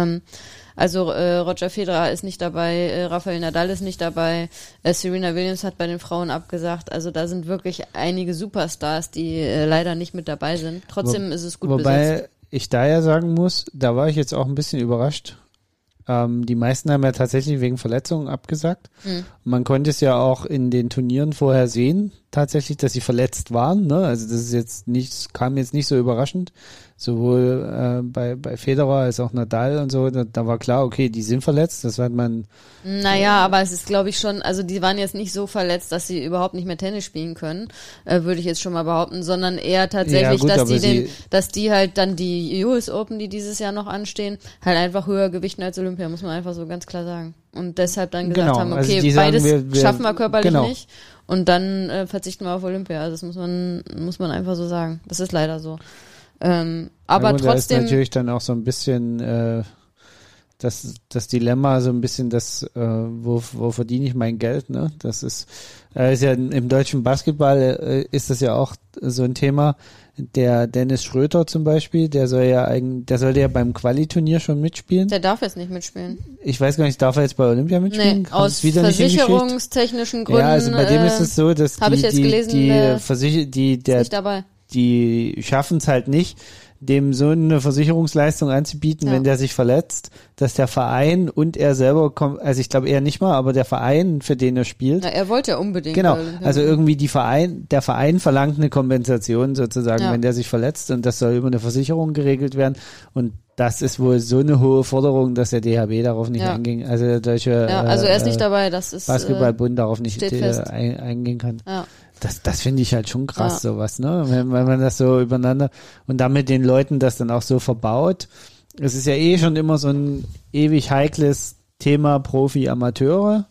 Roger Federer ist nicht dabei, Rafael Nadal ist nicht dabei, Serena Williams hat bei den Frauen abgesagt. Also da sind wirklich einige Superstars, die leider nicht mit dabei sind. Trotzdem ist es gut besetzt. Wobei ich da ja sagen muss, da war ich jetzt auch ein bisschen überrascht. Die meisten haben ja tatsächlich wegen Verletzungen abgesagt. Man konnte es ja auch in den Turnieren vorher sehen, tatsächlich, dass sie verletzt waren. Ne? Also das ist jetzt kam jetzt nicht so überraschend. Sowohl bei Federer als auch Nadal und so, da war klar, okay, die sind verletzt, das hat man. Naja, aber es ist, glaube ich, schon, also die waren jetzt nicht so verletzt, dass sie überhaupt nicht mehr Tennis spielen können, würde ich jetzt schon mal behaupten, sondern eher tatsächlich, dass die halt dann die US Open, die dieses Jahr noch anstehen, halt einfach höher gewichten als Olympia, muss man einfach so ganz klar sagen. Und deshalb dann gesagt haben, okay, also beides sagen, wir schaffen wir körperlich nicht und dann verzichten wir auf Olympia. Also das muss man einfach so sagen. Das ist leider so. Aber gut, trotzdem. Da ist natürlich dann auch so ein bisschen das Dilemma, so ein bisschen wo verdiene ich mein Geld, ne? Das ist ja im deutschen Basketball ist das ja auch so ein Thema. Der Dennis Schröter zum Beispiel, der sollte ja beim Quali-Turnier schon mitspielen. Der darf jetzt nicht mitspielen. Ich weiß gar nicht, darf er jetzt bei Olympia mitspielen? Nee, aus versicherungstechnischen Gründen. Ja, also bei dem ist es so, dass die schaffen es halt nicht, dem so eine Versicherungsleistung anzubieten, wenn der sich verletzt, dass der Verein und er selber kommt, also ich glaube eher nicht mal, aber der Verein, für den er spielt. Na, er wollte ja unbedingt. Genau, also irgendwie der Verein verlangt eine Kompensation sozusagen, wenn der sich verletzt, und das soll über eine Versicherung geregelt werden, und das ist wohl so eine hohe Forderung, dass der DHB darauf nicht einging, also der deutsche also er ist nicht dabei, das ist Basketballbund darauf nicht eingehen kann. Ja. Das finde ich halt schon krass, sowas, ne? Wenn man das so übereinander und damit den Leuten das dann auch so verbaut. Es ist ja schon immer so ein ewig heikles Thema Profi-Amateure.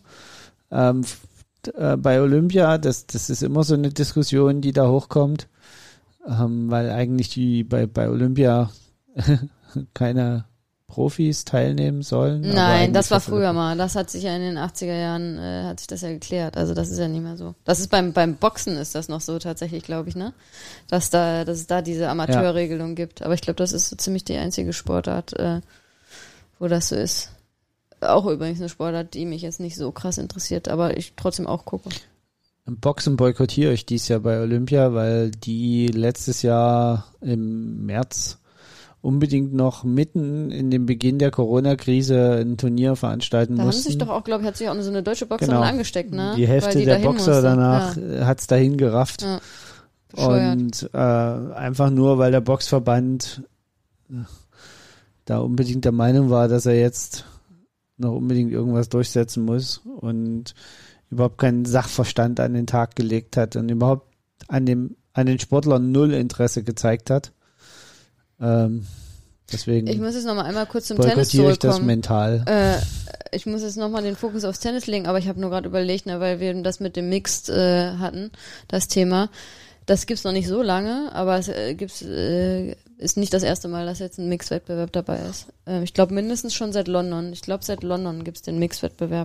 Bei Olympia, das ist immer so eine Diskussion, die da hochkommt, weil eigentlich die bei Olympia keine Profis teilnehmen sollen. Nein, das war früher mal. Das hat sich ja in den 80er Jahren, hat sich das ja geklärt. Also das ist ja nicht mehr so. Das ist beim Boxen ist das noch so tatsächlich, glaube ich, ne? Dass es da diese Amateurregelung gibt. Aber ich glaube, das ist so ziemlich die einzige Sportart, wo das so ist. Auch übrigens eine Sportart, die mich jetzt nicht so krass interessiert, aber ich trotzdem auch gucke. Boxen boykottiere ich dies Jahr bei Olympia, weil die letztes Jahr im März unbedingt noch mitten in dem Beginn der Corona-Krise ein Turnier veranstalten mussten. Da haben sich doch auch, glaube ich, hat sich auch so eine deutsche Boxerin angesteckt, ne? Die Hälfte der Boxer danach hat's dahin gerafft. Ja. Und einfach nur, weil der Boxverband da unbedingt der Meinung war, dass er jetzt noch unbedingt irgendwas durchsetzen muss und überhaupt keinen Sachverstand an den Tag gelegt hat und überhaupt an den Sportlern null Interesse gezeigt hat. Deswegen ich muss jetzt noch mal einmal kurz zum Tennis zurückkommen. Ich das mental. Ich muss jetzt noch mal den Fokus aufs Tennis legen, aber ich habe nur gerade überlegt, weil wir das mit dem Mixed hatten, das Thema. Das gibt's noch nicht so lange, aber es ist nicht das erste Mal, dass jetzt ein Mixed-Wettbewerb dabei ist. Ich glaube mindestens schon seit London. Ich glaube seit London gibt's den Mixed-Wettbewerb.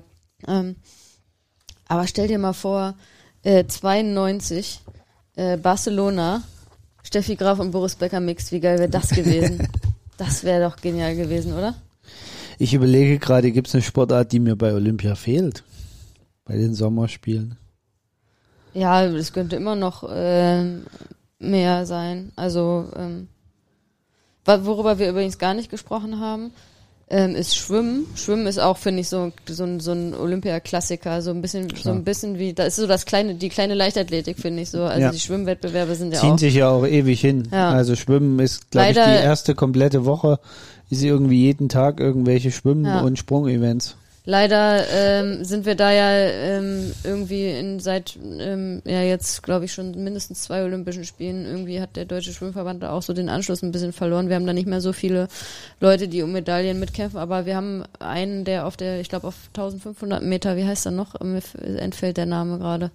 Aber stell dir mal vor, 92 Barcelona, Steffi Graf und Boris Becker Mixed, wie geil wäre das gewesen? Das wäre doch genial gewesen, oder? Ich überlege gerade, gibt es eine Sportart, die mir bei Olympia fehlt? Bei den Sommerspielen? Ja, es könnte immer noch mehr sein. Also, worüber wir übrigens gar nicht gesprochen haben, ist Schwimmen. Schwimmen ist auch, finde ich, so ein Olympia-Klassiker, so ein bisschen wie, da ist so die kleine Leichtathletik, finde ich so. Also die Schwimmwettbewerbe sind ja ziehen auch. Sich ja auch ewig hin. Ja. Also Schwimmen ist, glaube ich, die erste komplette Woche, ist irgendwie jeden Tag irgendwelche Schwimmen- und Sprung-Events. Leider sind wir da ja irgendwie seit jetzt glaube ich schon mindestens 2 Olympischen Spielen, irgendwie hat der Deutsche Schwimmverband da auch so den Anschluss ein bisschen verloren. Wir haben da nicht mehr so viele Leute, die um Medaillen mitkämpfen, aber wir haben einen, der auf 1500 Meter, wie heißt er noch? Mir entfällt der Name gerade.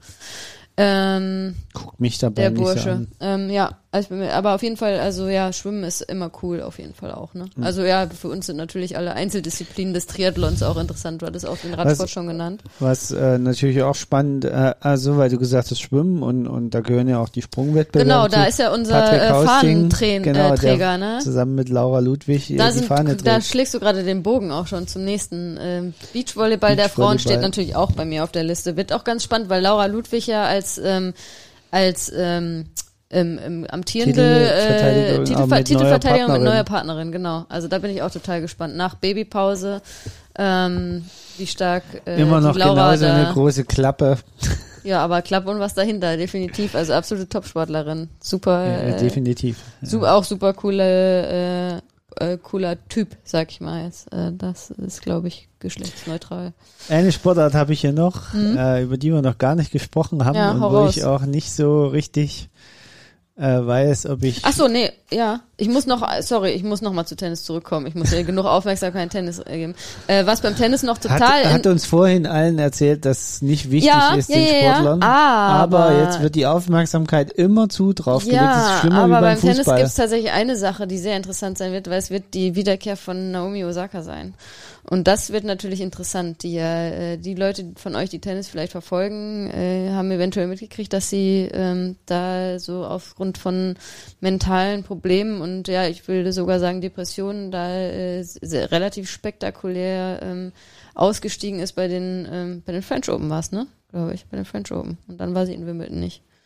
Guckt mich dabei der nicht Bursche. so an. Aber auf jeden Fall, also ja, Schwimmen ist immer cool, auf jeden Fall auch, ne? Also ja, für uns sind natürlich alle Einzeldisziplinen des Triathlons auch interessant, du hattest auch den Radsport schon genannt. Was natürlich auch spannend, weil du gesagt hast, Schwimmen und da gehören ja auch die Sprungwettbewerbe. Genau, da ist ja unser Fahnenträger, ne? Zusammen mit Laura Ludwig die Fahne trägt. Da schlägst du gerade den Bogen auch schon zum nächsten. Beachvolleyball der Frauen steht natürlich auch bei mir auf der Liste. Wird auch ganz spannend, weil Laura Ludwig ja als amtierende Titelverteidigerin mit neuer Partnerin, genau. Also da bin ich auch total gespannt. Nach Babypause, wie stark immer noch Laura genauso eine große Klappe. Ja, aber Klappe und was dahinter, definitiv. Also absolute Topsportlerin. Super. Ja, definitiv. Auch super cooler Typ, sag ich mal jetzt. Das ist, glaube ich, geschlechtsneutral. Eine Sportart habe ich hier noch, über die wir noch gar nicht gesprochen haben und wo ich auch nicht so richtig weiß, ob ich... Ach so, nee, ja. Ich muss noch mal zu Tennis zurückkommen. Ich muss ja genug Aufmerksamkeit Tennis geben. Was beim Tennis noch total... Hat uns vorhin allen erzählt, dass es nicht wichtig ist den Sportlern. Aber jetzt wird die Aufmerksamkeit immerzu drauf gelegt. Das ist schlimmer wie beim Fußball. Tennis gibt es tatsächlich eine Sache, die sehr interessant sein wird, weil es wird die Wiederkehr von Naomi Osaka sein. Und das wird natürlich interessant. Die Leute von euch, die Tennis vielleicht verfolgen, haben eventuell mitgekriegt, dass sie da so aufgrund von mentalen Problemen und ja, ich würde sogar sagen Depressionen, da relativ spektakulär ausgestiegen ist bei den French Open war es, ne? Glaube ich, bei den French Open. Und dann war sie in Wimbledon nicht.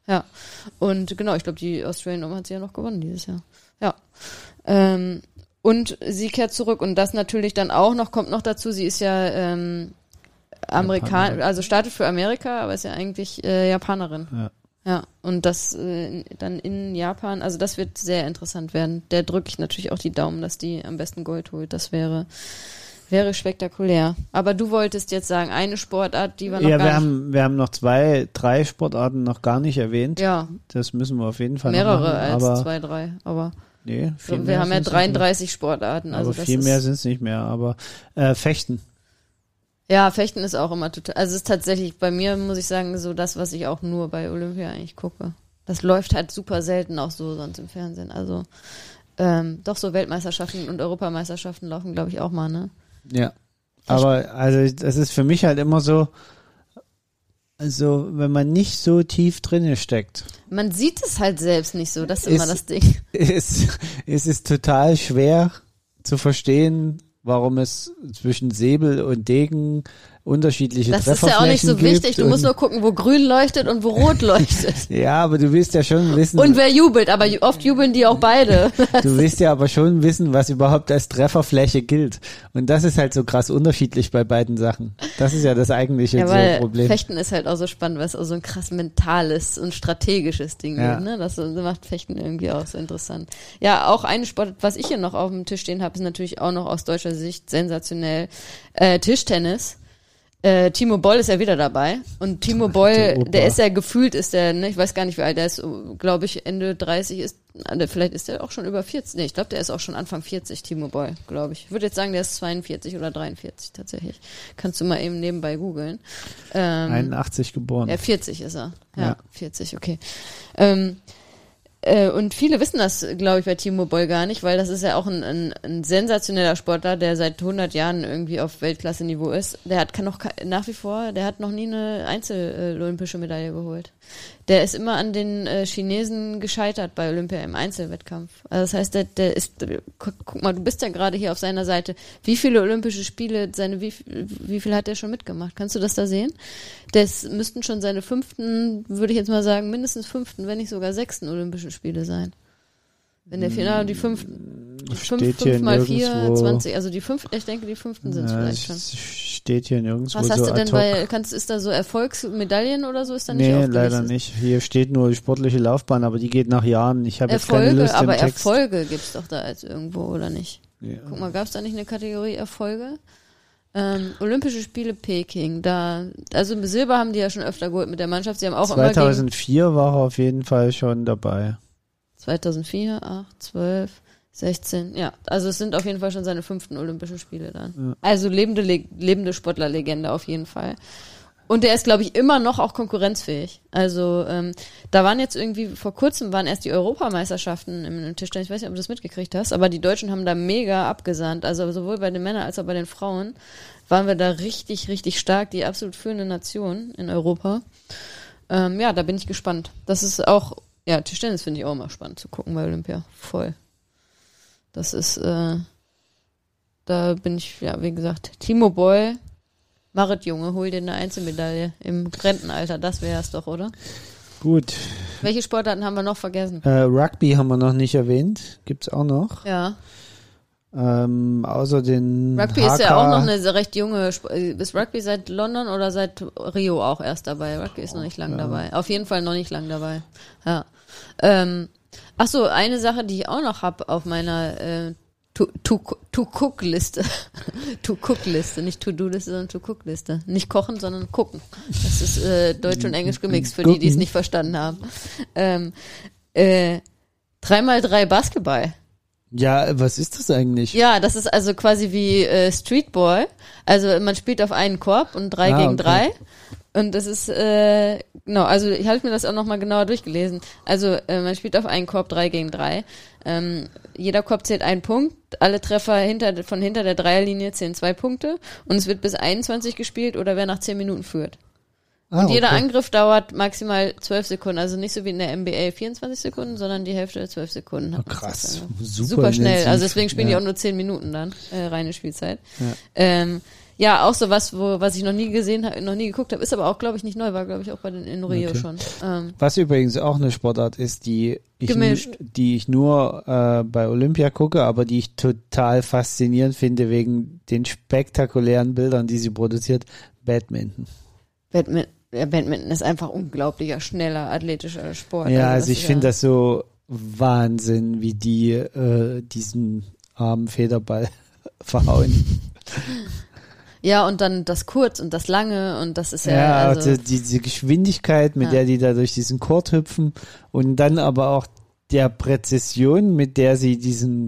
Ja. Und genau, ich glaube, die Australian Open hat sie ja noch gewonnen dieses Jahr. Ja. Und sie kehrt zurück und das natürlich dann auch noch, kommt noch dazu, sie ist ja also startet für Amerika, aber ist ja eigentlich Japanerin. Ja. Ja, und das dann in Japan, also das wird sehr interessant werden. Der drücke ich natürlich auch die Daumen, dass die am besten Gold holt. Das wäre spektakulär. Aber du wolltest jetzt sagen, eine Sportart, die wir noch gar nicht... Wir haben noch 3 Sportarten noch gar nicht erwähnt. Ja. Das müssen wir auf jeden Fall mehrere noch machen. als 2, 3, aber... Nee, wir haben ja 33 Sportarten. Also aber viel mehr sind es nicht mehr, aber Fechten. Ja, Fechten ist auch immer total, also es ist tatsächlich bei mir, muss ich sagen, so das, was ich auch nur bei Olympia eigentlich gucke. Das läuft halt super selten auch so sonst im Fernsehen. Also doch so Weltmeisterschaften und Europameisterschaften laufen, glaube ich, auch mal, ne? Ja, aber also das ist für mich halt immer so, also wenn man nicht so tief drinne steckt. Man sieht es halt selbst nicht so, das ist immer das Ding. Es ist total schwer zu verstehen, warum es zwischen Säbel und Degen unterschiedliche Trefferflächen gibt. Das ist ja auch nicht so wichtig, du musst nur gucken, wo grün leuchtet und wo rot leuchtet. Ja, aber du willst ja schon wissen... Und wer jubelt, aber oft jubeln die auch beide. Du willst ja aber schon wissen, was überhaupt als Trefferfläche gilt. Und das ist halt so krass unterschiedlich bei beiden Sachen. Das ist ja das eigentliche Problem. Fechten ist halt auch so spannend, weil es auch so ein krass mentales und strategisches Ding ist. Ne? Das macht Fechten irgendwie auch so interessant. Ja, auch eine Sport, was ich hier noch auf dem Tisch stehen habe, ist natürlich auch noch aus deutscher Sicht sensationell Tischtennis. Timo Boll ist ja wieder dabei und Timo Boll, der ist ja gefühlt, ne, ich weiß gar nicht wie alt, der ist, glaube ich, Ende 30 vielleicht ist der auch schon über 40, ne, ich glaube, der ist auch schon Anfang 40, Timo Boll, glaube ich. Ich würde jetzt sagen, der ist 42 oder 43 tatsächlich. Kannst du mal eben nebenbei googeln. 81 geboren. 40 ist er. Ja. 40, okay. Und viele wissen das, glaube ich, bei Timo Boll gar nicht, weil das ist ja auch ein sensationeller Sportler, der seit 100 Jahren irgendwie auf Weltklasse-Niveau ist. Der hat der hat noch nie eine Einzel-olympische Medaille geholt. Der ist immer an den Chinesen gescheitert bei Olympia im Einzelwettkampf. Also das heißt, der ist, guck mal, du bist ja gerade hier auf seiner Seite. Wie viele olympische Spiele, wie viel hat der schon mitgemacht? Kannst du das da sehen? Das müssten schon seine 5., würde ich jetzt mal sagen, mindestens 5., wenn nicht sogar 6. Olympische Spiele sein. Wenn der Finale die 5 mal 4, 20, also die 5, ich denke, die 5. sind es vielleicht schon. Steht hier nirgendwo so. Was hast du denn ist da so Erfolgsmedaillen oder so, ist da nicht aufgelistet? Nee, leider nicht. Hier steht nur die sportliche Laufbahn, aber die geht nach Jahren. Ich habe jetzt keine Lust aber im Text. Erfolge gibt's doch da als irgendwo, oder nicht? Ja. Guck mal, gab's da nicht eine Kategorie Erfolge? Olympische Spiele Peking, also Silber haben die ja schon öfter geholt mit der Mannschaft. Sie haben auch 2004 war er auf jeden Fall schon dabei. 2004, 8, 12, 16, ja. Also es sind auf jeden Fall schon seine 5. Olympischen Spiele dann. Ja. Also lebende Sportlerlegende auf jeden Fall. Und der ist, glaube ich, immer noch auch konkurrenzfähig. Also da waren jetzt irgendwie, vor kurzem waren erst die Europameisterschaften im Tischtennis, ich weiß nicht, ob du das mitgekriegt hast, aber die Deutschen haben da mega abgesandt. Also sowohl bei den Männern als auch bei den Frauen waren wir da richtig, richtig stark, die absolut führende Nation in Europa. Ja, da bin ich gespannt. Das ist auch, ja, Tischtennis finde ich auch immer spannend zu gucken bei Olympia. Voll. Das ist, da bin ich, ja, wie gesagt, Timo Boll, Marit Junge, hol dir eine Einzelmedaille im Rentenalter, das wäre es doch, oder? Gut. Welche Sportarten haben wir noch vergessen? Rugby haben wir noch nicht erwähnt, gibt's auch noch. Ja. Außer den Rugby HK. ist ja auch noch eine recht junge, ist Rugby seit London oder seit Rio auch erst dabei? Rugby ist noch nicht lang dabei. Auf jeden Fall noch nicht lang dabei. Ja. Ach so, eine Sache, die ich auch noch habe auf meiner To-Cook-Liste. To-Cook-Liste, nicht To-Do-Liste, sondern To-Cook-Liste. Nicht kochen, sondern gucken. Das ist Deutsch und Englisch gemixt, für die es nicht verstanden haben. 3x3 Basketball. Ja, was ist das eigentlich? Ja, das ist also quasi wie Streetball. Also man spielt auf einen Korb und 3 gegen 3. Und das ist, genau, also ich habe mir das auch nochmal genauer durchgelesen. Also man spielt auf einen Korb 3 gegen 3. Jeder Korb zählt 1 Punkt. Alle Treffer von hinter der Dreierlinie zählen 2 Punkte. Und es wird bis 21 gespielt oder wer nach 10 Minuten führt. Und jeder Angriff dauert maximal 12 Sekunden. Also nicht so wie in der NBA 24 Sekunden, sondern die Hälfte 12 Sekunden. Oh, krass. Super schnell. Also deswegen spielen die auch nur 10 Minuten dann, reine Spielzeit. Ja. Ja, auch so was ich noch nie gesehen habe, noch nie geguckt habe, ist aber auch, glaube ich, nicht neu, war, glaube ich, auch bei den in Rio schon. Was übrigens auch eine Sportart ist, die ich nur bei Olympia gucke, aber die ich total faszinierend finde wegen den spektakulären Bildern, die sie produziert, Badminton. Badminton ist einfach unglaublicher, schneller, athletischer Sport. Ja, also ich finde das so Wahnsinn, wie die diesen armen Federball verhauen. Ja, und dann das Kurz und das Lange und das ist ja also diese Geschwindigkeit, mit der die da durch diesen Court hüpfen und dann aber auch der Präzision, mit der sie diesen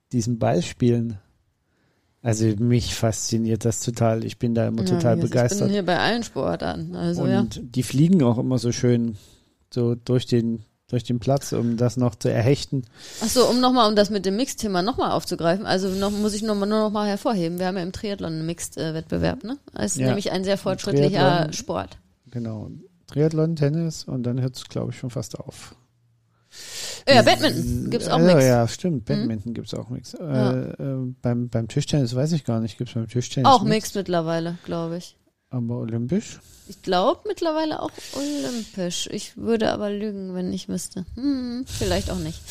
Ball spielen. Also mich fasziniert das total. Ich bin da immer total begeistert. Ich bin hier bei allen Sportarten. Also, und die fliegen auch immer so schön so durch den Platz, um das noch zu erhechten. Achso, um das mit dem Mixed-Thema nochmal aufzugreifen, also muss ich nur noch mal hervorheben, wir haben ja im Triathlon einen Mixed-Wettbewerb, ne? Es ist nämlich ein sehr fortschrittlicher Sport. Genau, Triathlon, Tennis und dann hört es, glaube ich, schon fast auf. Ja, Badminton gibt's auch Mixed. Ja, stimmt, Badminton gibt's auch Mixed. Beim Tischtennis weiß ich gar nicht, gibt's beim Tischtennis auch Mixed mittlerweile, glaube ich. Aber olympisch? Ich glaube mittlerweile auch olympisch. Ich würde aber lügen, wenn ich müsste. Vielleicht auch nicht.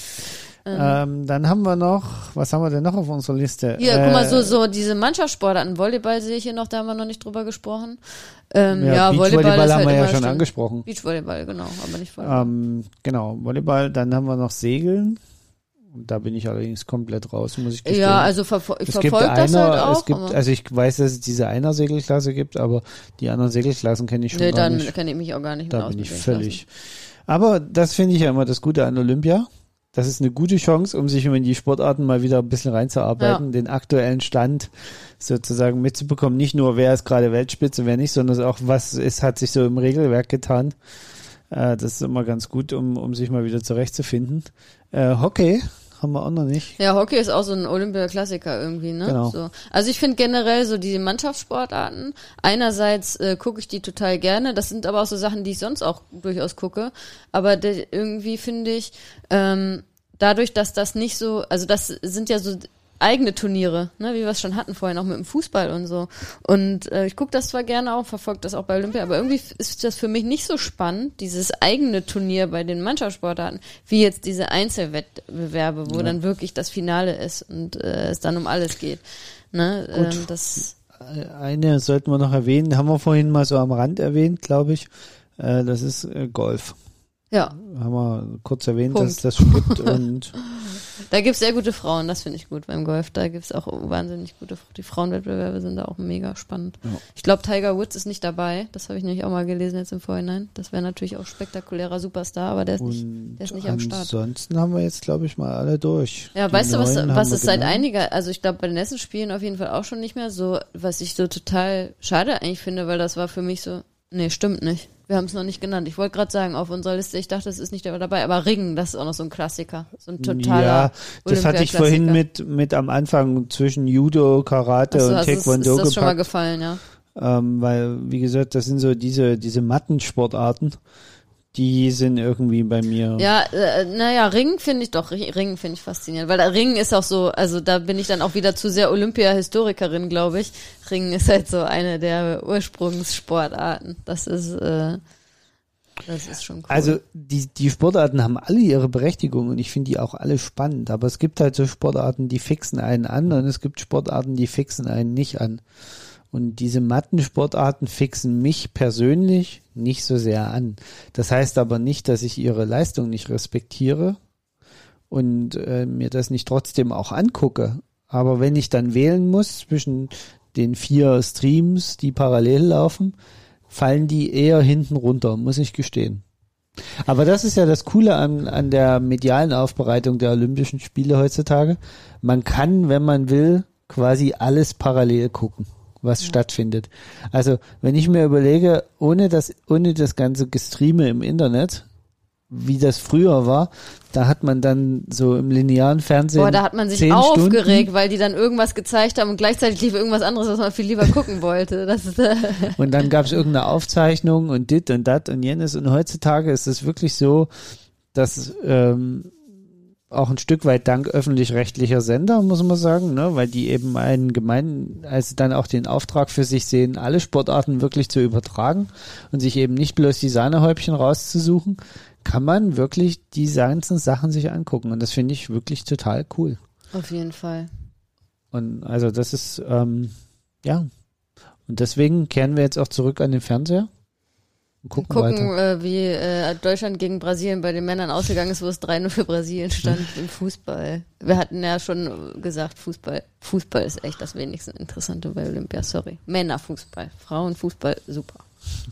Dann haben wir noch, was haben wir denn noch auf unserer Liste? Hier, guck mal, so diese Mannschaftssportarten. Volleyball sehe ich hier noch, da haben wir noch nicht drüber gesprochen. Beachvolleyball haben wir ja schon stimmt. angesprochen. Beachvolleyball, genau, aber nicht Volleyball. Genau, Volleyball. Dann haben wir noch Segeln. Und da bin ich allerdings komplett raus, muss ich gestehen. Ja, also ich verfolge das halt auch. Also ich weiß, dass es diese Einer-Segelklasse gibt, aber die anderen Segelklassen kenne ich schon gar nicht. Nee, dann kenne ich mich auch gar nicht mehr aus. Da bin ich völlig. Klassen. Aber das finde ich ja immer das Gute an Olympia. Das ist eine gute Chance, um sich in die Sportarten mal wieder ein bisschen reinzuarbeiten, den aktuellen Stand sozusagen mitzubekommen. Nicht nur, wer ist gerade Weltspitze, wer nicht, sondern auch, hat sich so im Regelwerk getan. Das ist immer ganz gut, um sich mal wieder zurechtzufinden. Hockey haben wir auch noch nicht. Ja, Hockey ist auch so ein Olympia-Klassiker irgendwie, ne? Genau. So. Also ich finde generell so die Mannschaftssportarten, einerseits gucke ich die total gerne, das sind aber auch so Sachen, die ich sonst auch durchaus gucke, aber irgendwie finde ich, dadurch, dass das nicht so, also das sind ja so eigene Turniere, ne, wie wir es schon hatten vorhin, auch mit dem Fußball und so. Und ich gucke das zwar gerne auch, verfolge das auch bei Olympia, aber irgendwie ist das für mich nicht so spannend, dieses eigene Turnier bei den Mannschaftssportarten, wie jetzt diese Einzelwettbewerbe, wo dann wirklich das Finale ist und es dann um alles geht. Ne? Gut. Eine sollten wir noch erwähnen, haben wir vorhin mal so am Rand erwähnt, glaube ich. Das ist Golf. Ja. Haben wir kurz erwähnt, Punkt. dass es das gibt und da gibt's sehr gute Frauen, das finde ich gut beim Golf. Da gibt's auch wahnsinnig gute, die Frauenwettbewerbe sind da auch mega spannend. Ja. Ich glaube, Tiger Woods ist nicht dabei. Das habe ich nämlich auch mal gelesen jetzt im Vorhinein. Das wäre natürlich auch spektakulärer Superstar, aber der ist nicht am Start. Ansonsten haben wir jetzt, glaube ich, mal alle durch. Ja, weißt du, was es seit einiger, also ich glaube, bei den letzten Spielen auf jeden Fall auch schon nicht mehr so, was ich so total schade eigentlich finde, weil das war für mich so, nee, stimmt nicht. Wir haben es noch nicht genannt. Ich wollte gerade sagen, auf unserer Liste, ich dachte, es ist nicht dabei, aber Ringen, das ist auch noch so ein Klassiker. So ein totaler Ja, das hatte ich vorhin mit am Anfang zwischen Judo, Karate und Taekwondo ist das schon mal gefallen, ja. Weil, wie gesagt, das sind so diese Mattensportarten, die sind irgendwie bei mir. Ja, Ringen finde ich faszinierend, weil der Ringen ist auch so, also da bin ich dann auch wieder zu sehr Olympia-Historikerin, glaube ich. Ringen ist halt so eine der Ursprungssportarten. Das ist schon cool. Also die Sportarten haben alle ihre Berechtigung und ich finde die auch alle spannend, aber es gibt halt so Sportarten, die fixen einen an und es gibt Sportarten, die fixen einen nicht an. Und diese Mattensportarten fixen mich persönlich nicht so sehr an. Das heißt aber nicht, dass ich ihre Leistung nicht respektiere und mir das nicht trotzdem auch angucke. Aber wenn ich dann wählen muss zwischen den 4 Streams, die parallel laufen, fallen die eher hinten runter, muss ich gestehen. Aber das ist ja das Coole an der medialen Aufbereitung der Olympischen Spiele heutzutage. Man kann, wenn man will, quasi alles parallel gucken, was stattfindet. Also wenn ich mir überlege, ohne das ganze Gestreame im Internet, wie das früher war, da hat man dann so im linearen Fernsehen da hat man sich 10 aufgeregt, Stunden, weil die dann irgendwas gezeigt haben und gleichzeitig lief irgendwas anderes, was man viel lieber gucken wollte. Das ist, und dann gab es irgendeine Aufzeichnung und dit und dat und jenes und heutzutage ist es wirklich so, dass auch ein Stück weit dank öffentlich-rechtlicher Sender, muss man sagen, ne, weil die eben also dann auch den Auftrag für sich sehen, alle Sportarten wirklich zu übertragen und sich eben nicht bloß die Sahnehäubchen rauszusuchen, kann man wirklich die ganzen Sachen sich angucken und das finde ich wirklich total cool. Auf jeden Fall. Und also das ist, ja, und deswegen kehren wir jetzt auch zurück an den Fernseher. Und gucken wie Deutschland gegen Brasilien bei den Männern ausgegangen ist, wo es 3-0 für Brasilien stand im Fußball. Wir hatten ja schon gesagt, Fußball ist echt das wenigstens Interessante bei Olympia, sorry. Männerfußball, Frauenfußball, super.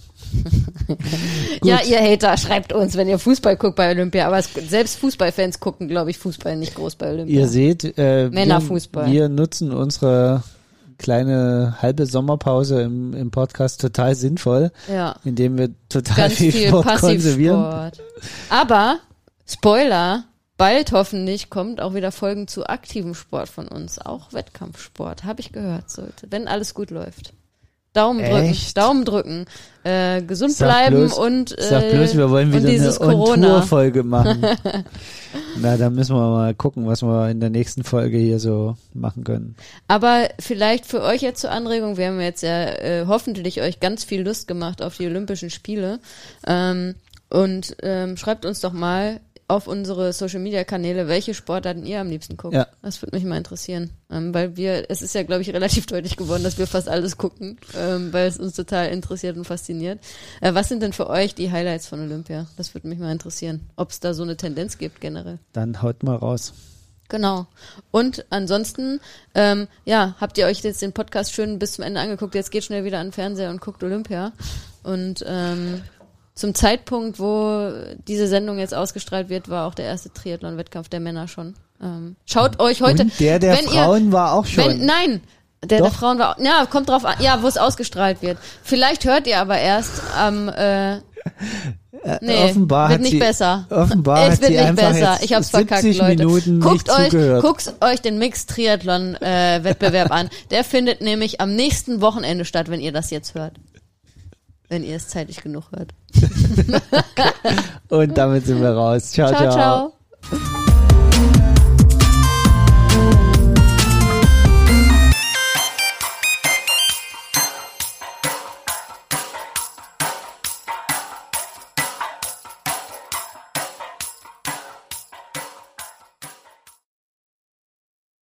Ja, ihr Hater, schreibt uns, wenn ihr Fußball guckt bei Olympia, aber selbst Fußballfans gucken, glaube ich, Fußball nicht groß bei Olympia. Ihr seht, Männerfußball. Wir nutzen unsere kleine halbe Sommerpause im Podcast total sinnvoll, indem wir total ganz viel Sport konservieren. Aber, Spoiler, bald hoffentlich kommt auch wieder Folgen zu aktivem Sport von uns, auch Wettkampfsport, habe ich gehört, wenn alles gut läuft. Daumen drücken, gesund bleiben und sag bloß, wir wollen wieder eine On-Tour-Folge machen. Na, da müssen wir mal gucken, was wir in der nächsten Folge hier so machen können. Aber vielleicht für euch jetzt zur Anregung, wir haben jetzt ja hoffentlich euch ganz viel Lust gemacht auf die Olympischen Spiele und schreibt uns doch mal auf unsere Social-Media-Kanäle, welche Sportarten ihr am liebsten guckt. Ja. Das würde mich mal interessieren, weil es ist ja, glaube ich, relativ deutlich geworden, dass wir fast alles gucken, weil es uns total interessiert und fasziniert. Was sind denn für euch die Highlights von Olympia? Das würde mich mal interessieren, ob es da so eine Tendenz gibt generell. Dann haut mal raus. Genau. Und ansonsten, habt ihr euch jetzt den Podcast schön bis zum Ende angeguckt, jetzt geht schnell wieder an den Fernseher und guckt Olympia und zum Zeitpunkt, wo diese Sendung jetzt ausgestrahlt wird, war auch der erste Triathlon-Wettkampf der Männer schon. Schaut euch heute... Und der Frauen war auch schon. Der Frauen war... Ja, kommt drauf an. Ja, wo es ausgestrahlt wird. Vielleicht hört ihr aber erst am... offenbar wird nicht besser. Offenbar es wird nicht besser. Ich hab's verkackt, Leute. Minuten guckt euch den Mixed-Triathlon-Wettbewerb an. Der findet nämlich am nächsten Wochenende statt, wenn ihr das jetzt hört. Wenn ihr es zeitig genug hört. Und damit sind wir raus. Ciao, ciao.